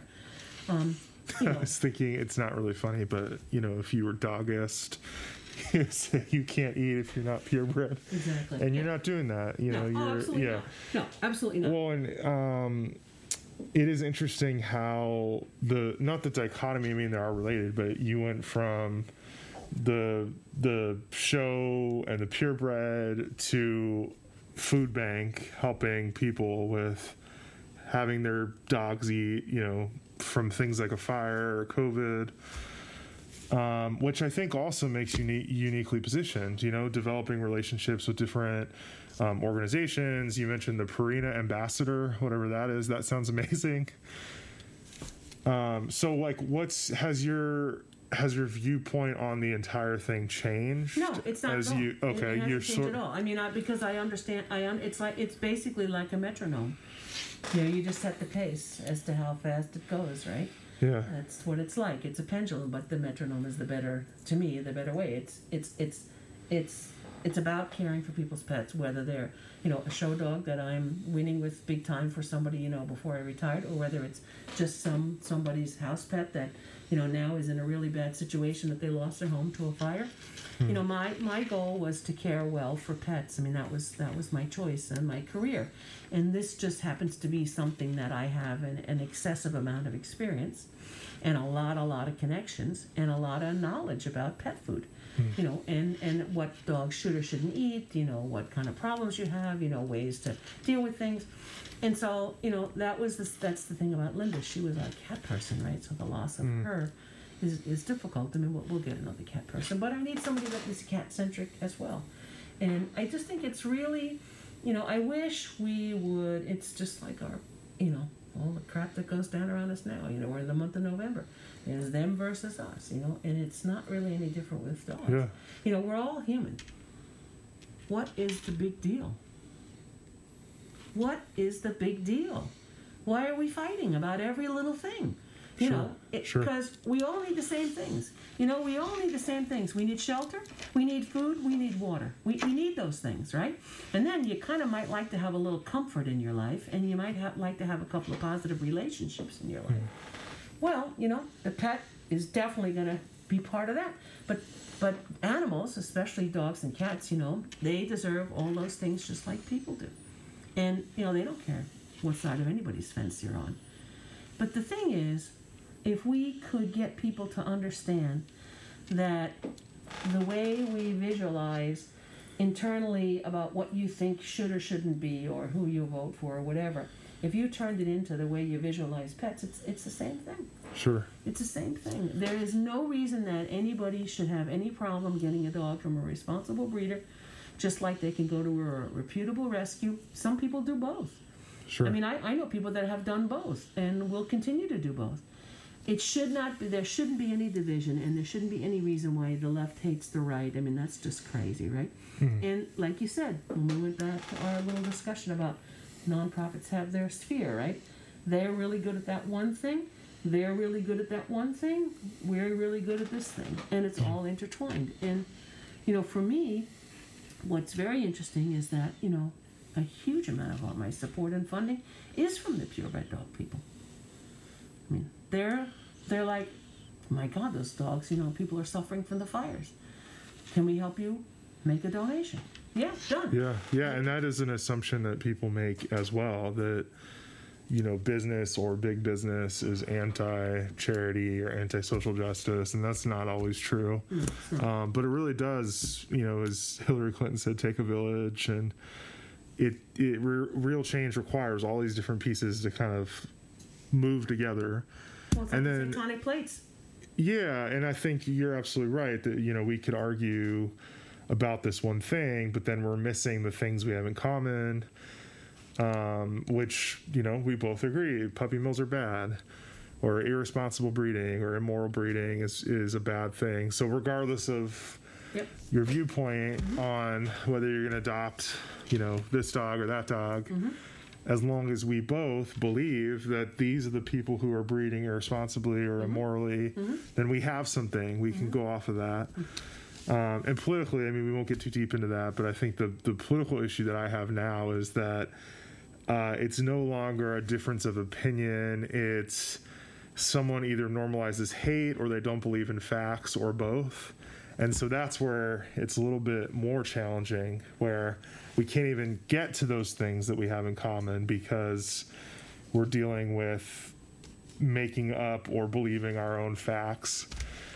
I was thinking it's not really funny, but, if you were dogist, you say you can't eat if you're not purebred. Exactly. And you're not doing that. Absolutely not. No, absolutely not. Well, and it is interesting how not the dichotomy, they are related, but you went from the show and the purebred to food bank helping people with having their dogs eat, from things like a fire or COVID. Which I think also makes you uniquely positioned, developing relationships with different organizations. You mentioned the Purina Ambassador, whatever that is. That sounds amazing. So, like, has your viewpoint on the entire thing changed? No, it's not at all. It hasn't changed at all. because I understand. It's basically like a metronome. You just set the pace as to how fast it goes, right? Yeah, that's what it's like. It's a pendulum, but the metronome is the better way. It's about caring for people's pets, whether they're a show dog that I'm winning with big time for somebody before I retired, or whether it's just somebody's house pet that now is in a really bad situation that they lost their home to a fire. My goal was to care well for pets. That was my choice and my career. And this just happens to be something that I have an excessive amount of experience and a lot of connections and a lot of knowledge about pet food. And what dogs should or shouldn't eat, what kind of problems you have, ways to deal with things. And so, that's the thing about Linda. She was a cat person, right? So the loss of her is difficult. We'll get another cat person, but I need somebody that is cat-centric as well. And I just think it's really, I wish we would, it's just like our, all the crap that goes down around us now. We're in the month of November. It's them versus us, and it's not really any different with dogs. Yeah. We're all human. What is the big deal? What is the big deal? Why are we fighting about every little thing? You Sure, know, sure. because we all need the same things. You know, we all need the same things. We need shelter, we need food, we need water. We need those things, right? And then you kind of might like to have a little comfort in your life, and you might like to have a couple of positive relationships in your life. Well, you know, the pet is definitely going to be part of that. But animals, especially dogs and cats, you know, they deserve all those things just like people do. And, you know, they don't care what side of anybody's fence you're on. But the thing is, if we could get people to understand that the way we visualize internally about what you think should or shouldn't be, or who you vote for, or whatever, if you turned it into the way you visualize pets, it's the same thing. Sure. It's the same thing. There is no reason that anybody should have any problem getting a dog from a responsible breeder, just like they can go to a reputable rescue. Some people do both. Sure. I mean, I know people that have done both and will continue to do both. It should not be, there shouldn't be any division, and there shouldn't be any reason why the left hates the right. I mean, that's just crazy, right? And like you said, when we went back to our little discussion about nonprofits have their sphere, right? They're really good at that one thing. They're really good at that one thing. We're really good at this thing. And it's all intertwined. And, you know, for me, what's very interesting is that, you know, a huge amount of all my support and funding is from the purebred dog people. I mean, they're like, my God, those dogs, you know, people are suffering from the fires. Can we help you make a donation? Yeah, done. Yeah, and that is an assumption that people make as well, that, you know, business or big business is anti-charity or anti-social justice, and that's not always true. But it really does, you know, as Hillary Clinton said, take a village, and real change requires all these different pieces to kind of move together. Well, it's and like then the tectonic plates. Yeah, and I think you're absolutely right that, you know, we could argue about this one thing, but then we're missing the things we have in common, which, you know, we both agree puppy mills are bad, or irresponsible breeding or immoral breeding is a bad thing. So regardless of your viewpoint on whether you're going to adopt, you know, this dog or that dog, as long as we both believe that these are the people who are breeding irresponsibly or immorally, then we have something. We can go off of that. And politically, I mean, we won't get too deep into that, but I think the political issue that I have now is that it's no longer a difference of opinion. It's someone either normalizes hate or they don't believe in facts or both. And so that's where it's a little bit more challenging, where we can't even get to those things that we have in common because we're dealing with making up or believing our own facts.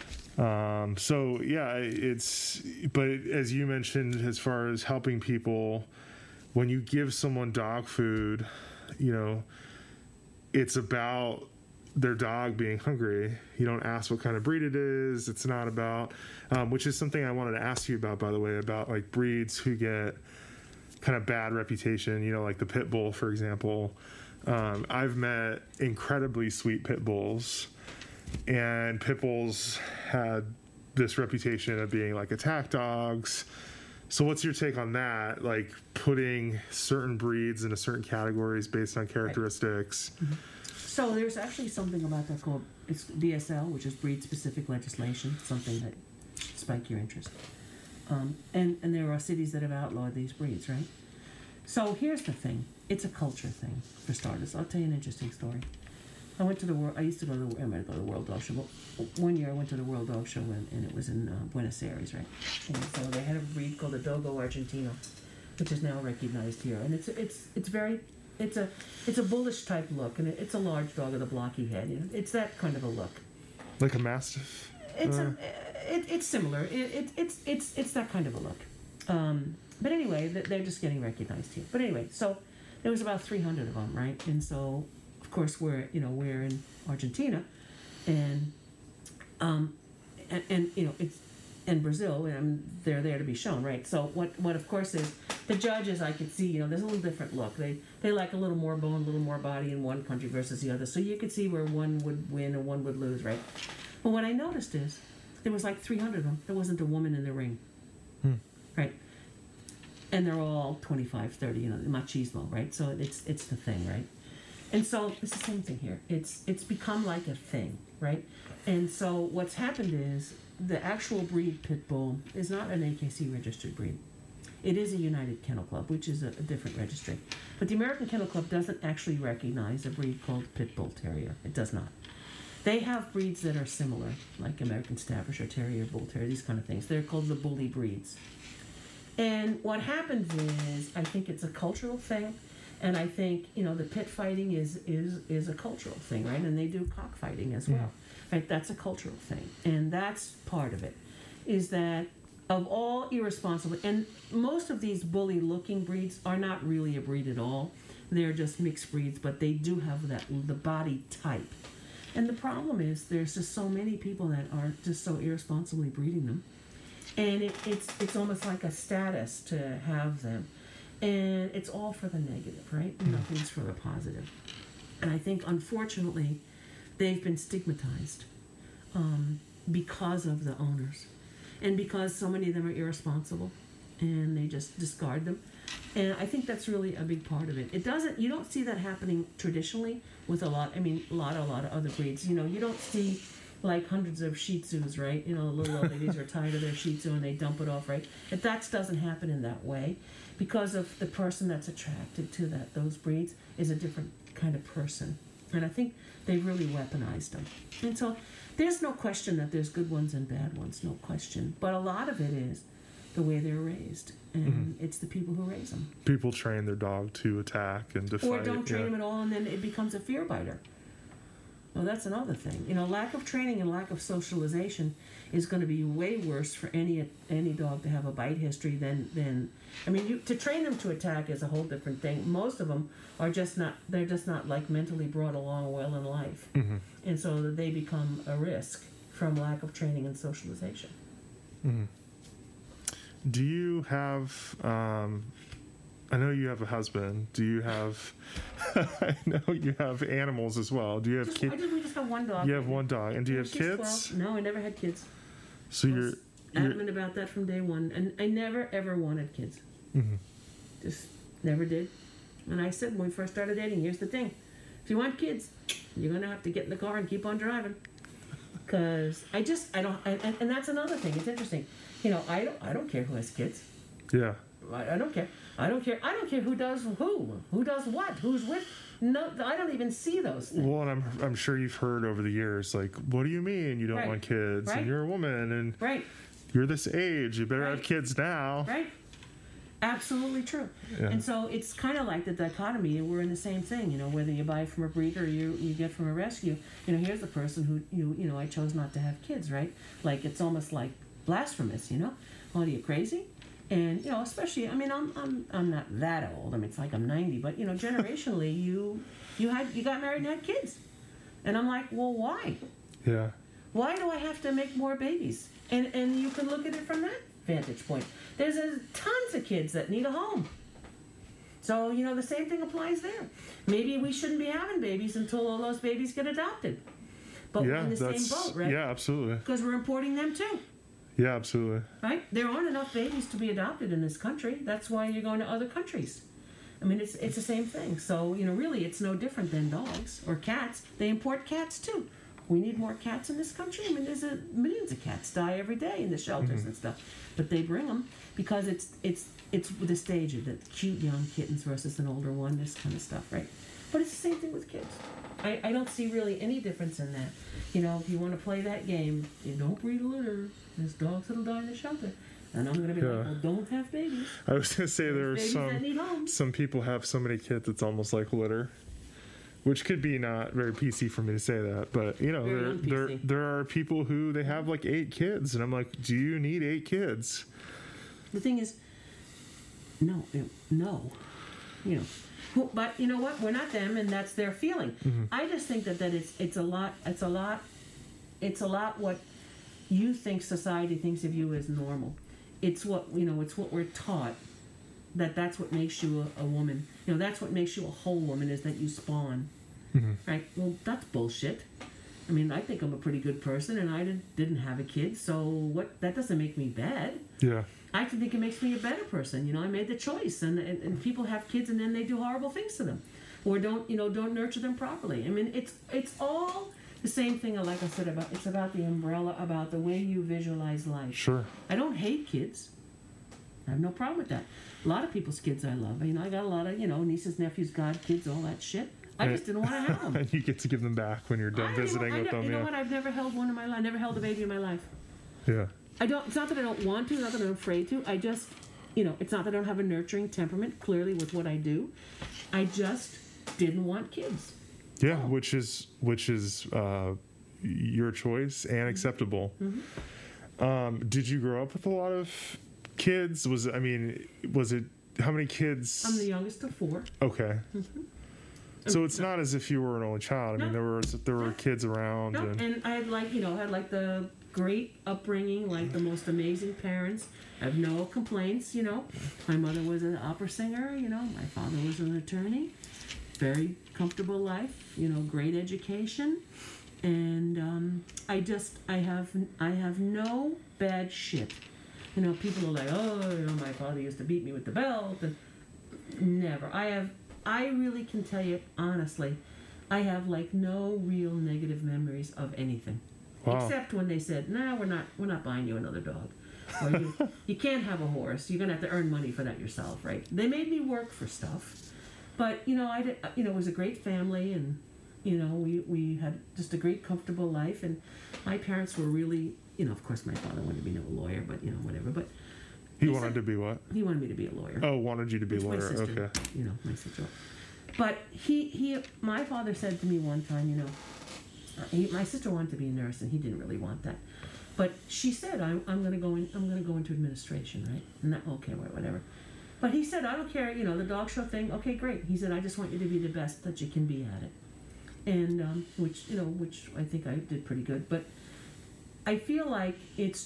So yeah, but as you mentioned, as far as helping people, when you give someone dog food, you know, it's about their dog being hungry. You don't ask what kind of breed it is. It's not about, which is something I wanted to ask you about, by the way, about like breeds who get kind of bad reputation, you know, like the pit bull, for example. I've met incredibly sweet pit bulls, and pit bulls had this reputation of being like attack dogs. So what's your take on that? Like putting certain breeds into certain categories based on characteristics. Right. So there's actually something about that called, it's BSL, which is breed-specific legislation, something that should spike your interest. And there are cities that have outlawed these breeds, right? So here's the thing. It's a culture thing, for starters. I'll tell you an interesting story. I used to go to the World Dog Show. One year I went to the World Dog Show, and it was in Buenos Aires, right? And so they had a breed called the Dogo Argentino, which is now recognized here. And it's a bullish type look, and it's a large dog with a blocky head. You know, it's that kind of a look. Like a Mastiff? It's similar. It's that kind of a look. But anyway, they're just getting recognized here. But anyway, so there was about 300 of them, right? And so, of course, we're in Argentina, and you know, it's in Brazil, and they're there to be shown, right? So what of course is the judges, I could see, you know, there's a little different look. They like a little more bone, a little more body in one country versus the other. So you could see where one would win and one would lose, right? But what I noticed is there was like 300 of them. There wasn't a woman in the ring, right? And they're all 25, 30, you know, machismo, right? So it's the thing, right? And so it's the same thing here. It's become like a thing, right? And so what's happened is the actual breed pit bull is not an AKC registered breed. It is a United Kennel Club, which is a different registry. But the American Kennel Club doesn't actually recognize a breed called Pit Bull Terrier. It does not. They have breeds that are similar, like American Staffordshire Terrier, Bull Terrier, these kind of things. They're called the bully breeds. And what happens is, I think it's a cultural thing, and I think, you know, the pit fighting is a cultural thing, right? And they do cockfighting as well, right? That's a cultural thing, and that's part of it, is that of all irresponsible, and most of these bully-looking breeds are not really a breed at all. They're just mixed breeds, but they do have the body type. And the problem is there's just so many people that are just so irresponsibly breeding them. And it's almost like a status to have them. And it's all for the negative, right? Nothing's for the positive. And I think, unfortunately, they've been stigmatized because of the owners. And because so many of them are irresponsible and they just discard them. And I think that's really a big part of it. You don't see that happening traditionally with a lot of other breeds. You know, you don't see like hundreds of Shih Tzus, right? You know, little old ladies are tired of their Shih Tzu and they dump it off, right? But that doesn't happen in that way because of the person that's attracted to those breeds is a different kind of person. And I think they've really weaponized them. And so there's no question that there's good ones and bad ones, no question. But a lot of it is the way they're raised, and it's the people who raise them. People train their dog to attack and to fight. Or don't train them at all, and then it becomes a fear biter. Well, that's another thing. You know, lack of training and lack of socialization is going to be way worse for any dog to have a bite history than I mean, to train them to attack is a whole different thing. Most of them are they're just not like mentally brought along well in life. And so they become a risk from lack of training and socialization. Do you have, I know you have a husband. Do you have, I know you have animals as well. Do you have kids? We just have one dog. You have one dog. And do you have She's kids? 12. No, I never had kids. So I was adamant about that from day one. And I never, ever wanted kids. Just never did. And I said when we first started dating, here's the thing. If you want kids, you're going to have to get in the car and keep on driving. Because and that's another thing. It's interesting. You know, I don't care who has kids. Yeah. I don't care. I don't care who does what, who's with. No, I don't even see those things. Well, and I'm sure you've heard over the years, like, what do you mean you don't want kids? Right. And you're a woman, and right. You're this age. You better have kids now. Right. Absolutely true. Yeah. And so it's kind of like the dichotomy. We're in the same thing, you know, whether you buy from a breeder or you get from a rescue. You know, here's the person who I chose not to have kids, right? Like, it's almost like blasphemous, you know? Oh, are you crazy? And, you know, especially, I mean, I'm not that old. I mean, it's like I'm 90, but, you know, generationally, you got married and had kids. And I'm like, well, why? Yeah. Why do I have to make more babies? And you can look at it from that vantage point. There's tons of kids that need a home. So, you know, the same thing applies there. Maybe we shouldn't be having babies until all those babies get adopted. But we're in the same boat, right? Yeah, absolutely. Because we're importing them too. Yeah, absolutely. Right? There aren't enough babies to be adopted in this country. That's why you're going to other countries. I mean, it's the same thing. So, you know, really, it's no different than dogs or cats. They import cats too. We need more cats in this country. I mean, there's millions of cats die every day in the shelters and stuff. But they bring them because it's the stage of the cute young kittens versus an older one, this kind of stuff, right? But it's the same thing with kids. I don't see really any difference in that. You know, if you want to play that game, you don't breed a litter. There's dogs that'll die in the shelter. And I'm going to be like, well, don't have babies. I was going to say there are some people have so many kids it's almost like litter. Which could be not very PC for me to say that, but you know, there are people who they have like 8 kids, and I'm like, do you need 8 kids? The thing is, no, you know, but you know what? We're not them, and that's their feeling. I just think that it's a lot what you think society thinks of you as normal. It's what we're taught. That's what makes you a woman. You know, that's what makes you a whole woman is that you spawn. Right? Well, that's bullshit. I mean, I think I'm a pretty good person, and I didn't have a kid, so what? That doesn't make me bad. Yeah. I actually think it makes me a better person. You know, I made the choice, and people have kids, and then they do horrible things to them. or don't nurture them properly. I mean, it's all the same thing. Like I said, it's about the umbrella, about the way you visualize life. Sure. I don't hate kids. I have no problem with that. A lot of people's kids I love. I got a lot of nieces, nephews, godkids, all that shit. I just didn't want to have them. And you get to give them back when you're done visiting with them. You know what? I've never held one in my life. I never held a baby in my life. Yeah. It's not that I don't want to. It's not that I'm afraid to. I just, it's not that I don't have a nurturing temperament. Clearly, with what I do, I just didn't want kids. Yeah, which is your choice and acceptable. Mm-hmm. Did you grow up with a lot of kids? Was it how many kids? I'm the youngest of 4. Okay. Mm-hmm. So it's not as if you were an only child. I mean, No. there were kids around. No, and I had like the great upbringing, like the most amazing parents. I have no complaints. My mother was an opera singer. My father was an attorney. Very comfortable life. Great education, and I have no bad shit. People are like, oh, my father used to beat me with the belt. And never. I really can tell you honestly, I have like no real negative memories of anything, except when they said, "Nah, we're not buying you another dog, or you can't have a horse. You're gonna have to earn money for that yourself." Right? They made me work for stuff, but I did. It was a great family, and we had just a great comfortable life, and my parents were really, of course, my father wanted to be no lawyer, but whatever, but. He wanted to be what? He wanted me to be a lawyer. Oh, wanted you to be a It's lawyer. my sister, Okay. My sister. But my father said to me one time, my sister wanted to be a nurse, and he didn't really want that. But she said, I'm going to go into administration, right? And that, okay, whatever. But he said, I don't care, the dog show thing. Okay, great. He said, I just want you to be the best that you can be at it. And which I think I did pretty good. But I feel like it's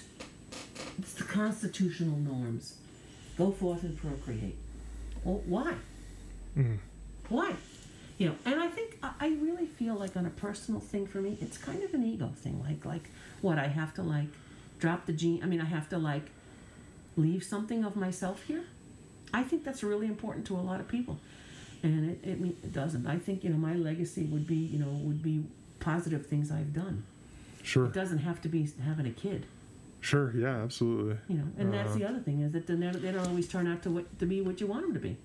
the constitutional norms. Go forth and procreate. Well, why? Mm-hmm. Why? And I think I really feel like on a personal thing for me, it's kind of an ego thing. Like what I have to drop the gene. I mean, I have to leave something of myself here. I think that's really important to a lot of people, and it doesn't. I think my legacy would be positive things I've done. Sure. It doesn't have to be having a kid. Sure. Yeah. Absolutely. And that's the other thing is that they don't always turn out to be what you want them to be.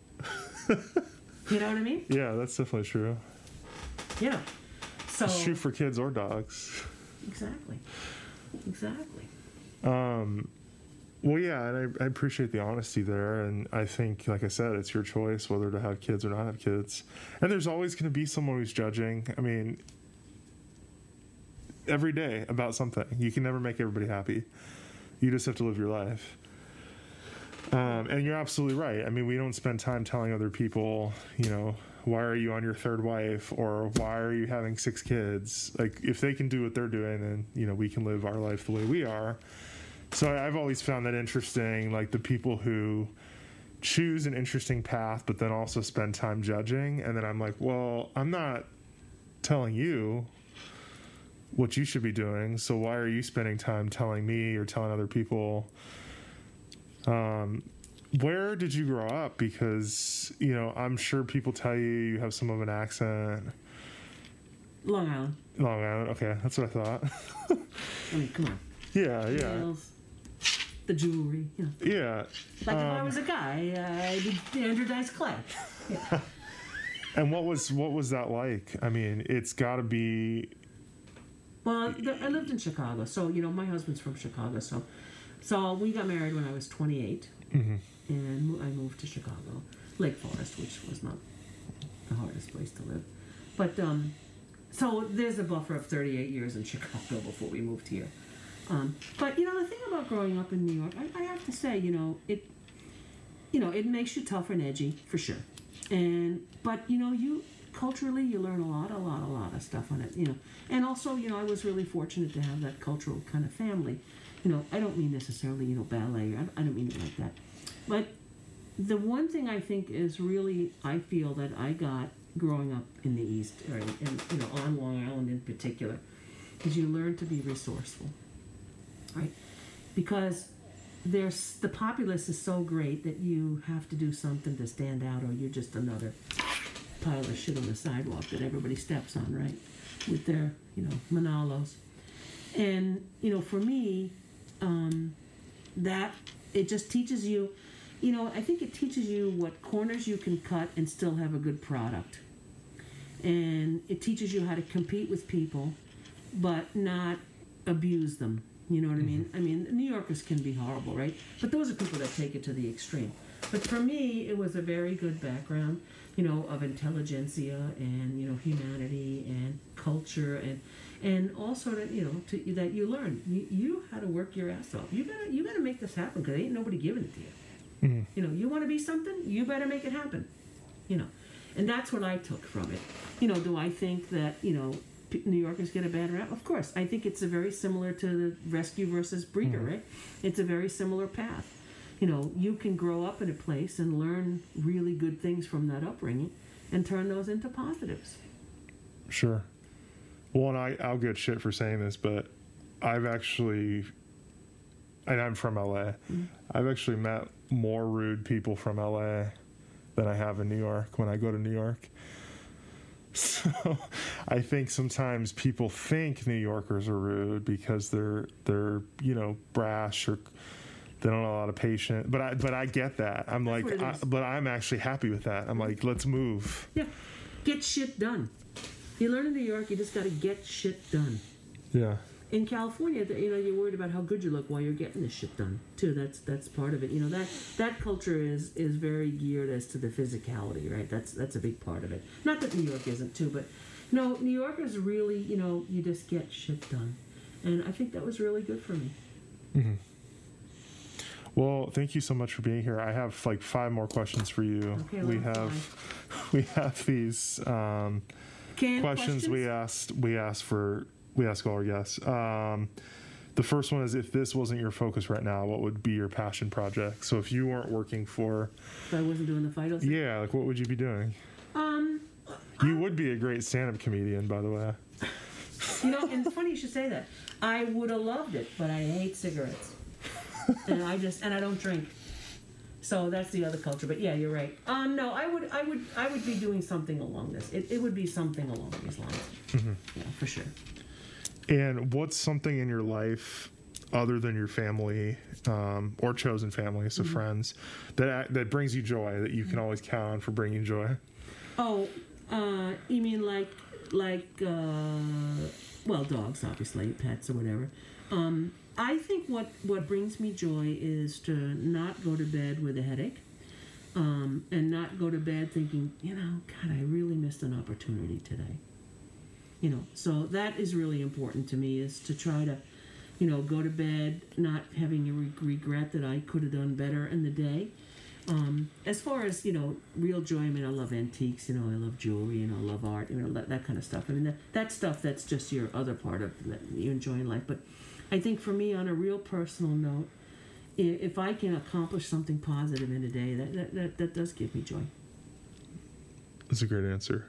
You know what I mean? Yeah, that's definitely true. So It's true for kids or dogs. Exactly. Well, yeah, and I appreciate the honesty there, and I think, like I said, it's your choice whether to have kids or not have kids. And there's always going to be someone who's judging. I mean, every day about something. You can never make everybody happy. You just have to live your life. And you're absolutely right. I mean, we don't spend time telling other people, why are you on your 3rd wife, or why are you having 6 kids? Like, if they can do what they're doing, then, we can live our life the way we are. So I've always found that interesting, like the people who choose an interesting path, but then also spend time judging. And then I'm like, well, I'm not telling you what you should be doing, so why are you spending time telling me or telling other people? Where did you grow up? Because, I'm sure people tell you have some of an accent. Long Island. Long Island, okay, that's what I thought. I mean, come on. Yeah. Nails, the jewelry. Yeah. Like if I was a guy, I'd be Andrew Dice Clay. Yeah. And what was that like? I mean, it's got to be. Well, I lived in Chicago, so my husband's from Chicago, so we got married when I was 28, Mm-hmm. and I moved to Chicago, Lake Forest, which was not the hardest place to live, but so there's a buffer of 38 years in Chicago before we moved here. But the thing about growing up in New York, I have to say, it makes you tough and edgy for sure, but you culturally you learn a lot of stuff on it, and also I was really fortunate to have that cultural kind of family. I don't mean necessarily ballet. I don't mean it like that, but the one thing I think is really I feel that I got growing up in the East, or on Long Island in particular, is you learn to be resourceful, right? Because the populace is so great that you have to do something to stand out, or you're just another pile of shit on the sidewalk that everybody steps on, right? With their, Manalos. And, for me, that, it just teaches you, I think it teaches you what corners you can cut and still have a good product. And it teaches you how to compete with people, but not abuse them. You know what I mean? I mean, New Yorkers can be horrible, right? But those are people that take it to the extreme. But for me, it was a very good background, of intelligentsia and, humanity and culture and also that, that you learn. You how to work your ass off. You better make this happen because ain't nobody giving it to you. Mm-hmm. You want to be something, you better make it happen. And that's what I took from it. Do I think that, New Yorkers get a bad rap? Of course. I think it's a very similar to the rescue versus breeder, right? It's a very similar path. You can grow up in a place and learn really good things from that upbringing and turn those into positives. Sure. Well, and I'll get shit for saying this, but I've actually, and I'm from LA, I've actually met more rude people from LA than I have in New York when I go to New York. So I think sometimes people think New Yorkers are rude because they're brash or they don't have a lot of patience. But I get that. I'm That's like, but I'm actually happy with that. I'm like, let's move. Yeah, get shit done. You learn in New York, you just got to get shit done. Yeah. In California, you're worried about how good you look while you're getting this shit done too. That's part of it. That culture is very geared as to the physicality, right? That's a big part of it. Not that New York isn't too, but no, New Yorkers really, you just get shit done, and I think that was really good for me. Mm-hmm. Well, thank you so much for being here. I have like 5 more questions for you. Okay, we have these questions we ask all our guests. The first one is, if this wasn't your focus right now, what would be your passion project? So if you weren't working for... If I wasn't doing the Fido thing? Yeah, like what would you be doing? You would be a great stand-up comedian, by the way. And it's funny you should say that. I would have loved it, but I hate cigarettes. and I don't drink. So that's the other culture. But yeah, you're right. No, I would be doing something along this. It would be something along these lines. Mm-hmm. Yeah, for sure. And what's something in your life other than your family or chosen family, so friends, that brings you joy, that you can always count on for bringing joy? Oh, you mean like dogs, obviously, pets or whatever. I think what brings me joy is to not go to bed with a headache, and not go to bed thinking, God, I really missed an opportunity today. So that is really important to me, is to try to, go to bed not having a regret that I could have done better in the day. As far as, real joy, I mean, I love antiques, I love jewelry, I love art, that kind of stuff. I mean, that stuff, that's just your other part of that you enjoy in life. But I think for me, on a real personal note, if I can accomplish something positive in a day, that does give me joy. That's a great answer.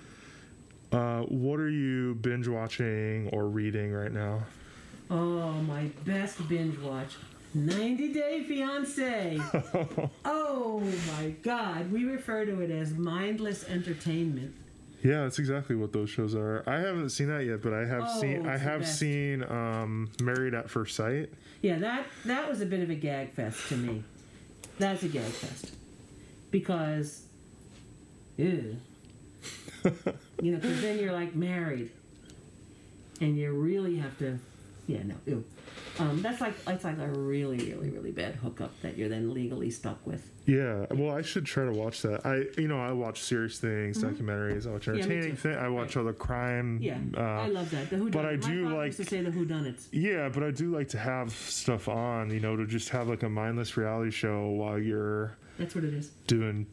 What are you binge watching or reading right now? Oh, my best binge watch, 90 Day Fiancé. Oh my God, we refer to it as mindless entertainment. Yeah, that's exactly what those shows are. I haven't seen that yet, but I have seen Married at First Sight. Yeah, that was a bit of a gag fest to me. That's a gag fest because, ew. Because then you're like married, and you really have to. Yeah, no, ew. That's like a really, really, really bad hookup that you're then legally stuck with. Yeah, well, I should try to watch that. I watch serious things, documentaries. I watch entertaining things. I watch other crime. Yeah, I love that. The whodunit. But I do like used to say the whodunits. Yeah, but I do like to have stuff on. To just have like a mindless reality show while you're. That's what it is. Doing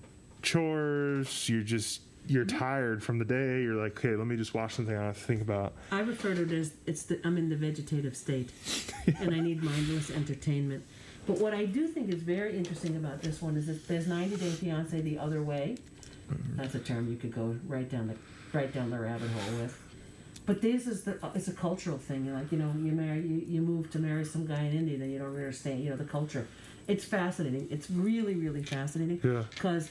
chores. You're tired from the day. You're like, okay, let me just watch something I have to think about. I refer to it as I'm in the vegetative state, and I need mindless entertainment. But what I do think is very interesting about this one is that there's 90 Day Fiancé the other way. That's a term you could go right down the rabbit hole with. But this is it's a cultural thing. You move to marry some guy in India, then you don't understand, the culture. It's fascinating. It's really, really fascinating. Yeah. Because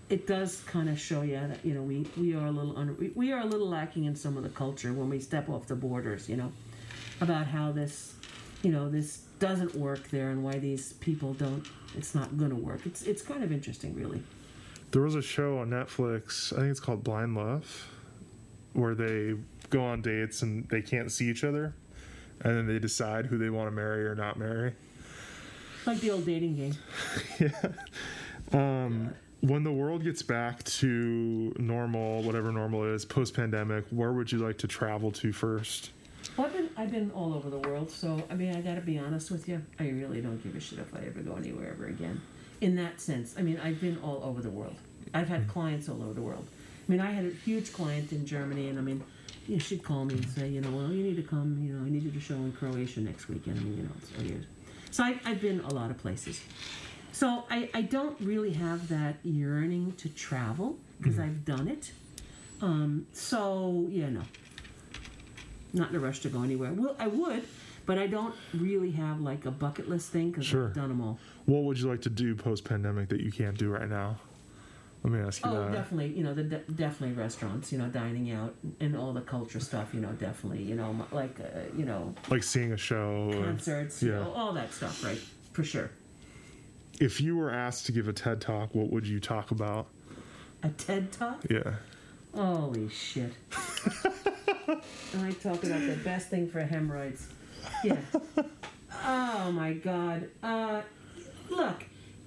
it does kind of show you that, you know, we are a little we are a little lacking in some of the culture when we step off the borders, you know, about how this, you know, this doesn't work there and why these people don't, it's not going to work. It's kind of interesting, really. There was a show on Netflix, I think it's called Blind Love, where they go on dates and they can't see each other, and then they decide who they want to marry or not marry. Like the old dating game. Yeah. When the world gets back to normal, whatever normal is, post-pandemic, where would you like to travel to first? Well, I've been all over the world, so, I mean, I gotta be honest with you, I really don't give a shit if I ever go anywhere ever again. In that sense, I mean, I've been all over the world. I've had clients all over the world. I mean, I had a huge client in Germany, and I mean, you know, she'd call me and say, you know, well, you need to come, you know, I need you to show in Croatia next weekend. I mean, you know, it's 4 years. So I've been a lot of places. So I don't really have that yearning to travel because I've done it. So, yeah, no. Not in a rush to go anywhere. Well, I would, but I don't really have like a bucket list thing because I've done them all. What would you like to do post-pandemic that you can't do right now? Let me ask you that. Oh, definitely. You know, definitely restaurants. You know, dining out and all the culture stuff. You know, definitely. You know, like you know, like seeing a show, concerts. You know, all that stuff, right? For sure. If you were asked to give a TED Talk, what would you talk about? A TED Talk? Yeah. Holy shit. I talk about the best thing for hemorrhoids. Yeah. Oh my God. Look,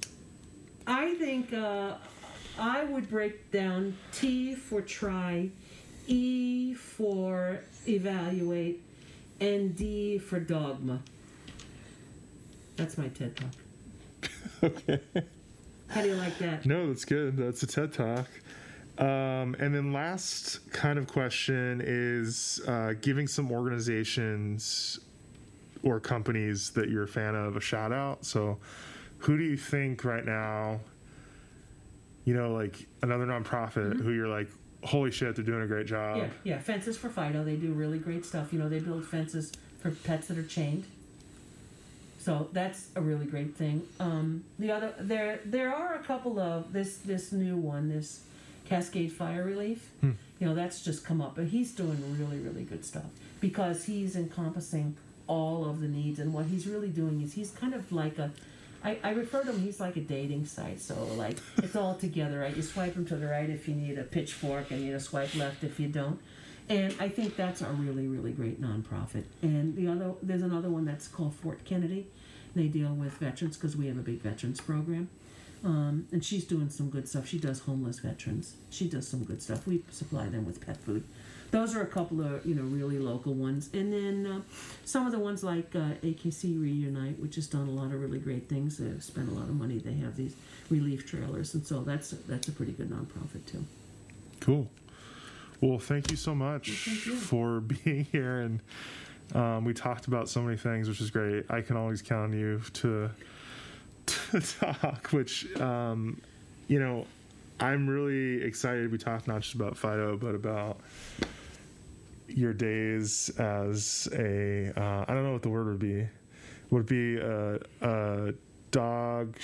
I think I would break down T for try, E for evaluate, and D for dogma. That's my TED Talk. Okay. How do you like that? No, that's good. That's a TED Talk. And then last kind of question is giving some organizations or companies that you're a fan of a shout out. So who do you think right now, you know, like another nonprofit who you're like, holy shit, they're doing a great job? Yeah. Fences for Fido. They do really great stuff. You know, they build fences for pets that are chained. So that's a really great thing. The other, there are a couple of this new one, this Cascade Fire Relief. You know, that's just come up, but he's doing really, really good stuff because he's encompassing all of the needs, and what he's really doing is he's kind of like I refer to him, he's like a dating site. So like it's all together, right? You swipe him to the right if you need a pitchfork, and you know, swipe left if you don't. And I think that's a really, really great nonprofit. And there's another one that's called Fort Kennedy. They deal with veterans because we have a big veterans program. And she's doing some good stuff. She does homeless veterans. She does some good stuff. We supply them with pet food. Those are a couple of, you know, really local ones. And then some of the ones like AKC Reunite, which has done a lot of really great things. They've spent a lot of money. They have these relief trailers. And so that's a pretty good nonprofit too. Cool. Well, thank you so much for being here, and we talked about so many things, which is great. I can always count on you to talk, which, you know, I'm really excited. We talked not just about Fido, but about your days as a, I don't know what the word would be. Would it be a dog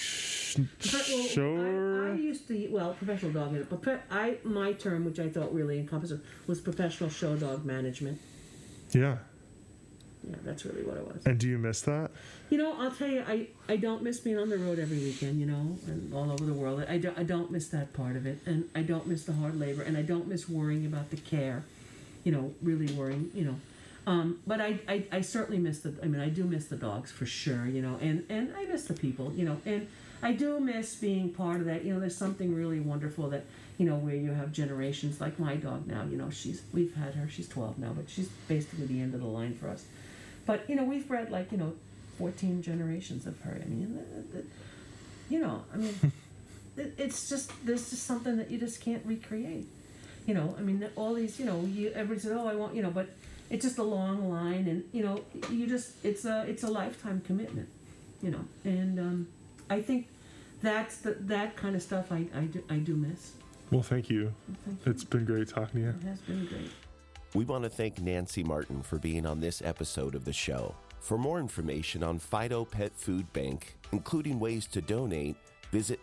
shower? I used to, professional dog, but my term, which I thought really encompassed it, was professional show dog management. Yeah. Yeah, that's really what it was. And do you miss that? You know, I'll tell you, I don't miss being on the road every weekend, you know, and all over the world. I don't miss that part of it, and I don't miss the hard labor, and I don't miss worrying about the care, you know, really worrying, you know. But I certainly miss I do miss the dogs for sure, you know, and I miss the people, you know, and I do miss being part of that. You know, there's something really wonderful that, you know, where you have generations like my dog now, you know, we've had her, she's 12 now, but she's basically the end of the line for us. But, you know, we've bred like, you know, 14 generations of her. I mean, you know, I mean, it's just, there's just something that you just can't recreate. You know, I mean, all these, you know, everybody says, oh, I want, you know, but it's just a long line, and, you know, you just, it's a lifetime commitment, you know, and I think that's that kind of stuff I do miss. Well, thank you. It's been great talking to you. It has been great. We want to thank Nancy Martin for being on this episode of the show. For more information on Fido Pet Food Bank, including ways to donate, Visit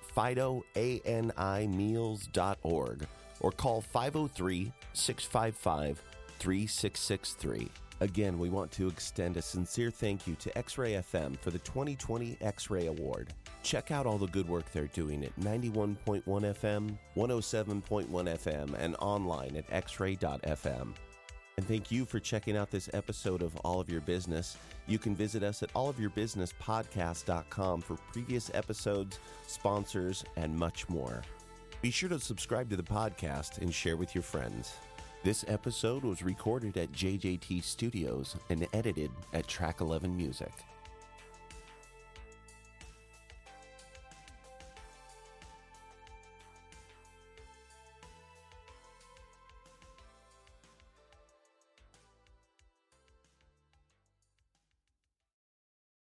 FidoANImeals.org or call 503-655-3663. Again, we want to extend a sincere thank you to X-Ray FM for the 2020 X-Ray Award. Check out all the good work they're doing at 91.1 FM, 107.1 FM, and online at xray.fm. And thank you for checking out this episode of All of Your Business. You can visit us at allofyourbusinesspodcast.com for previous episodes, sponsors, and much more. Be sure to subscribe to the podcast and share with your friends. This episode was recorded at JJT Studios and edited at Track 11 Music.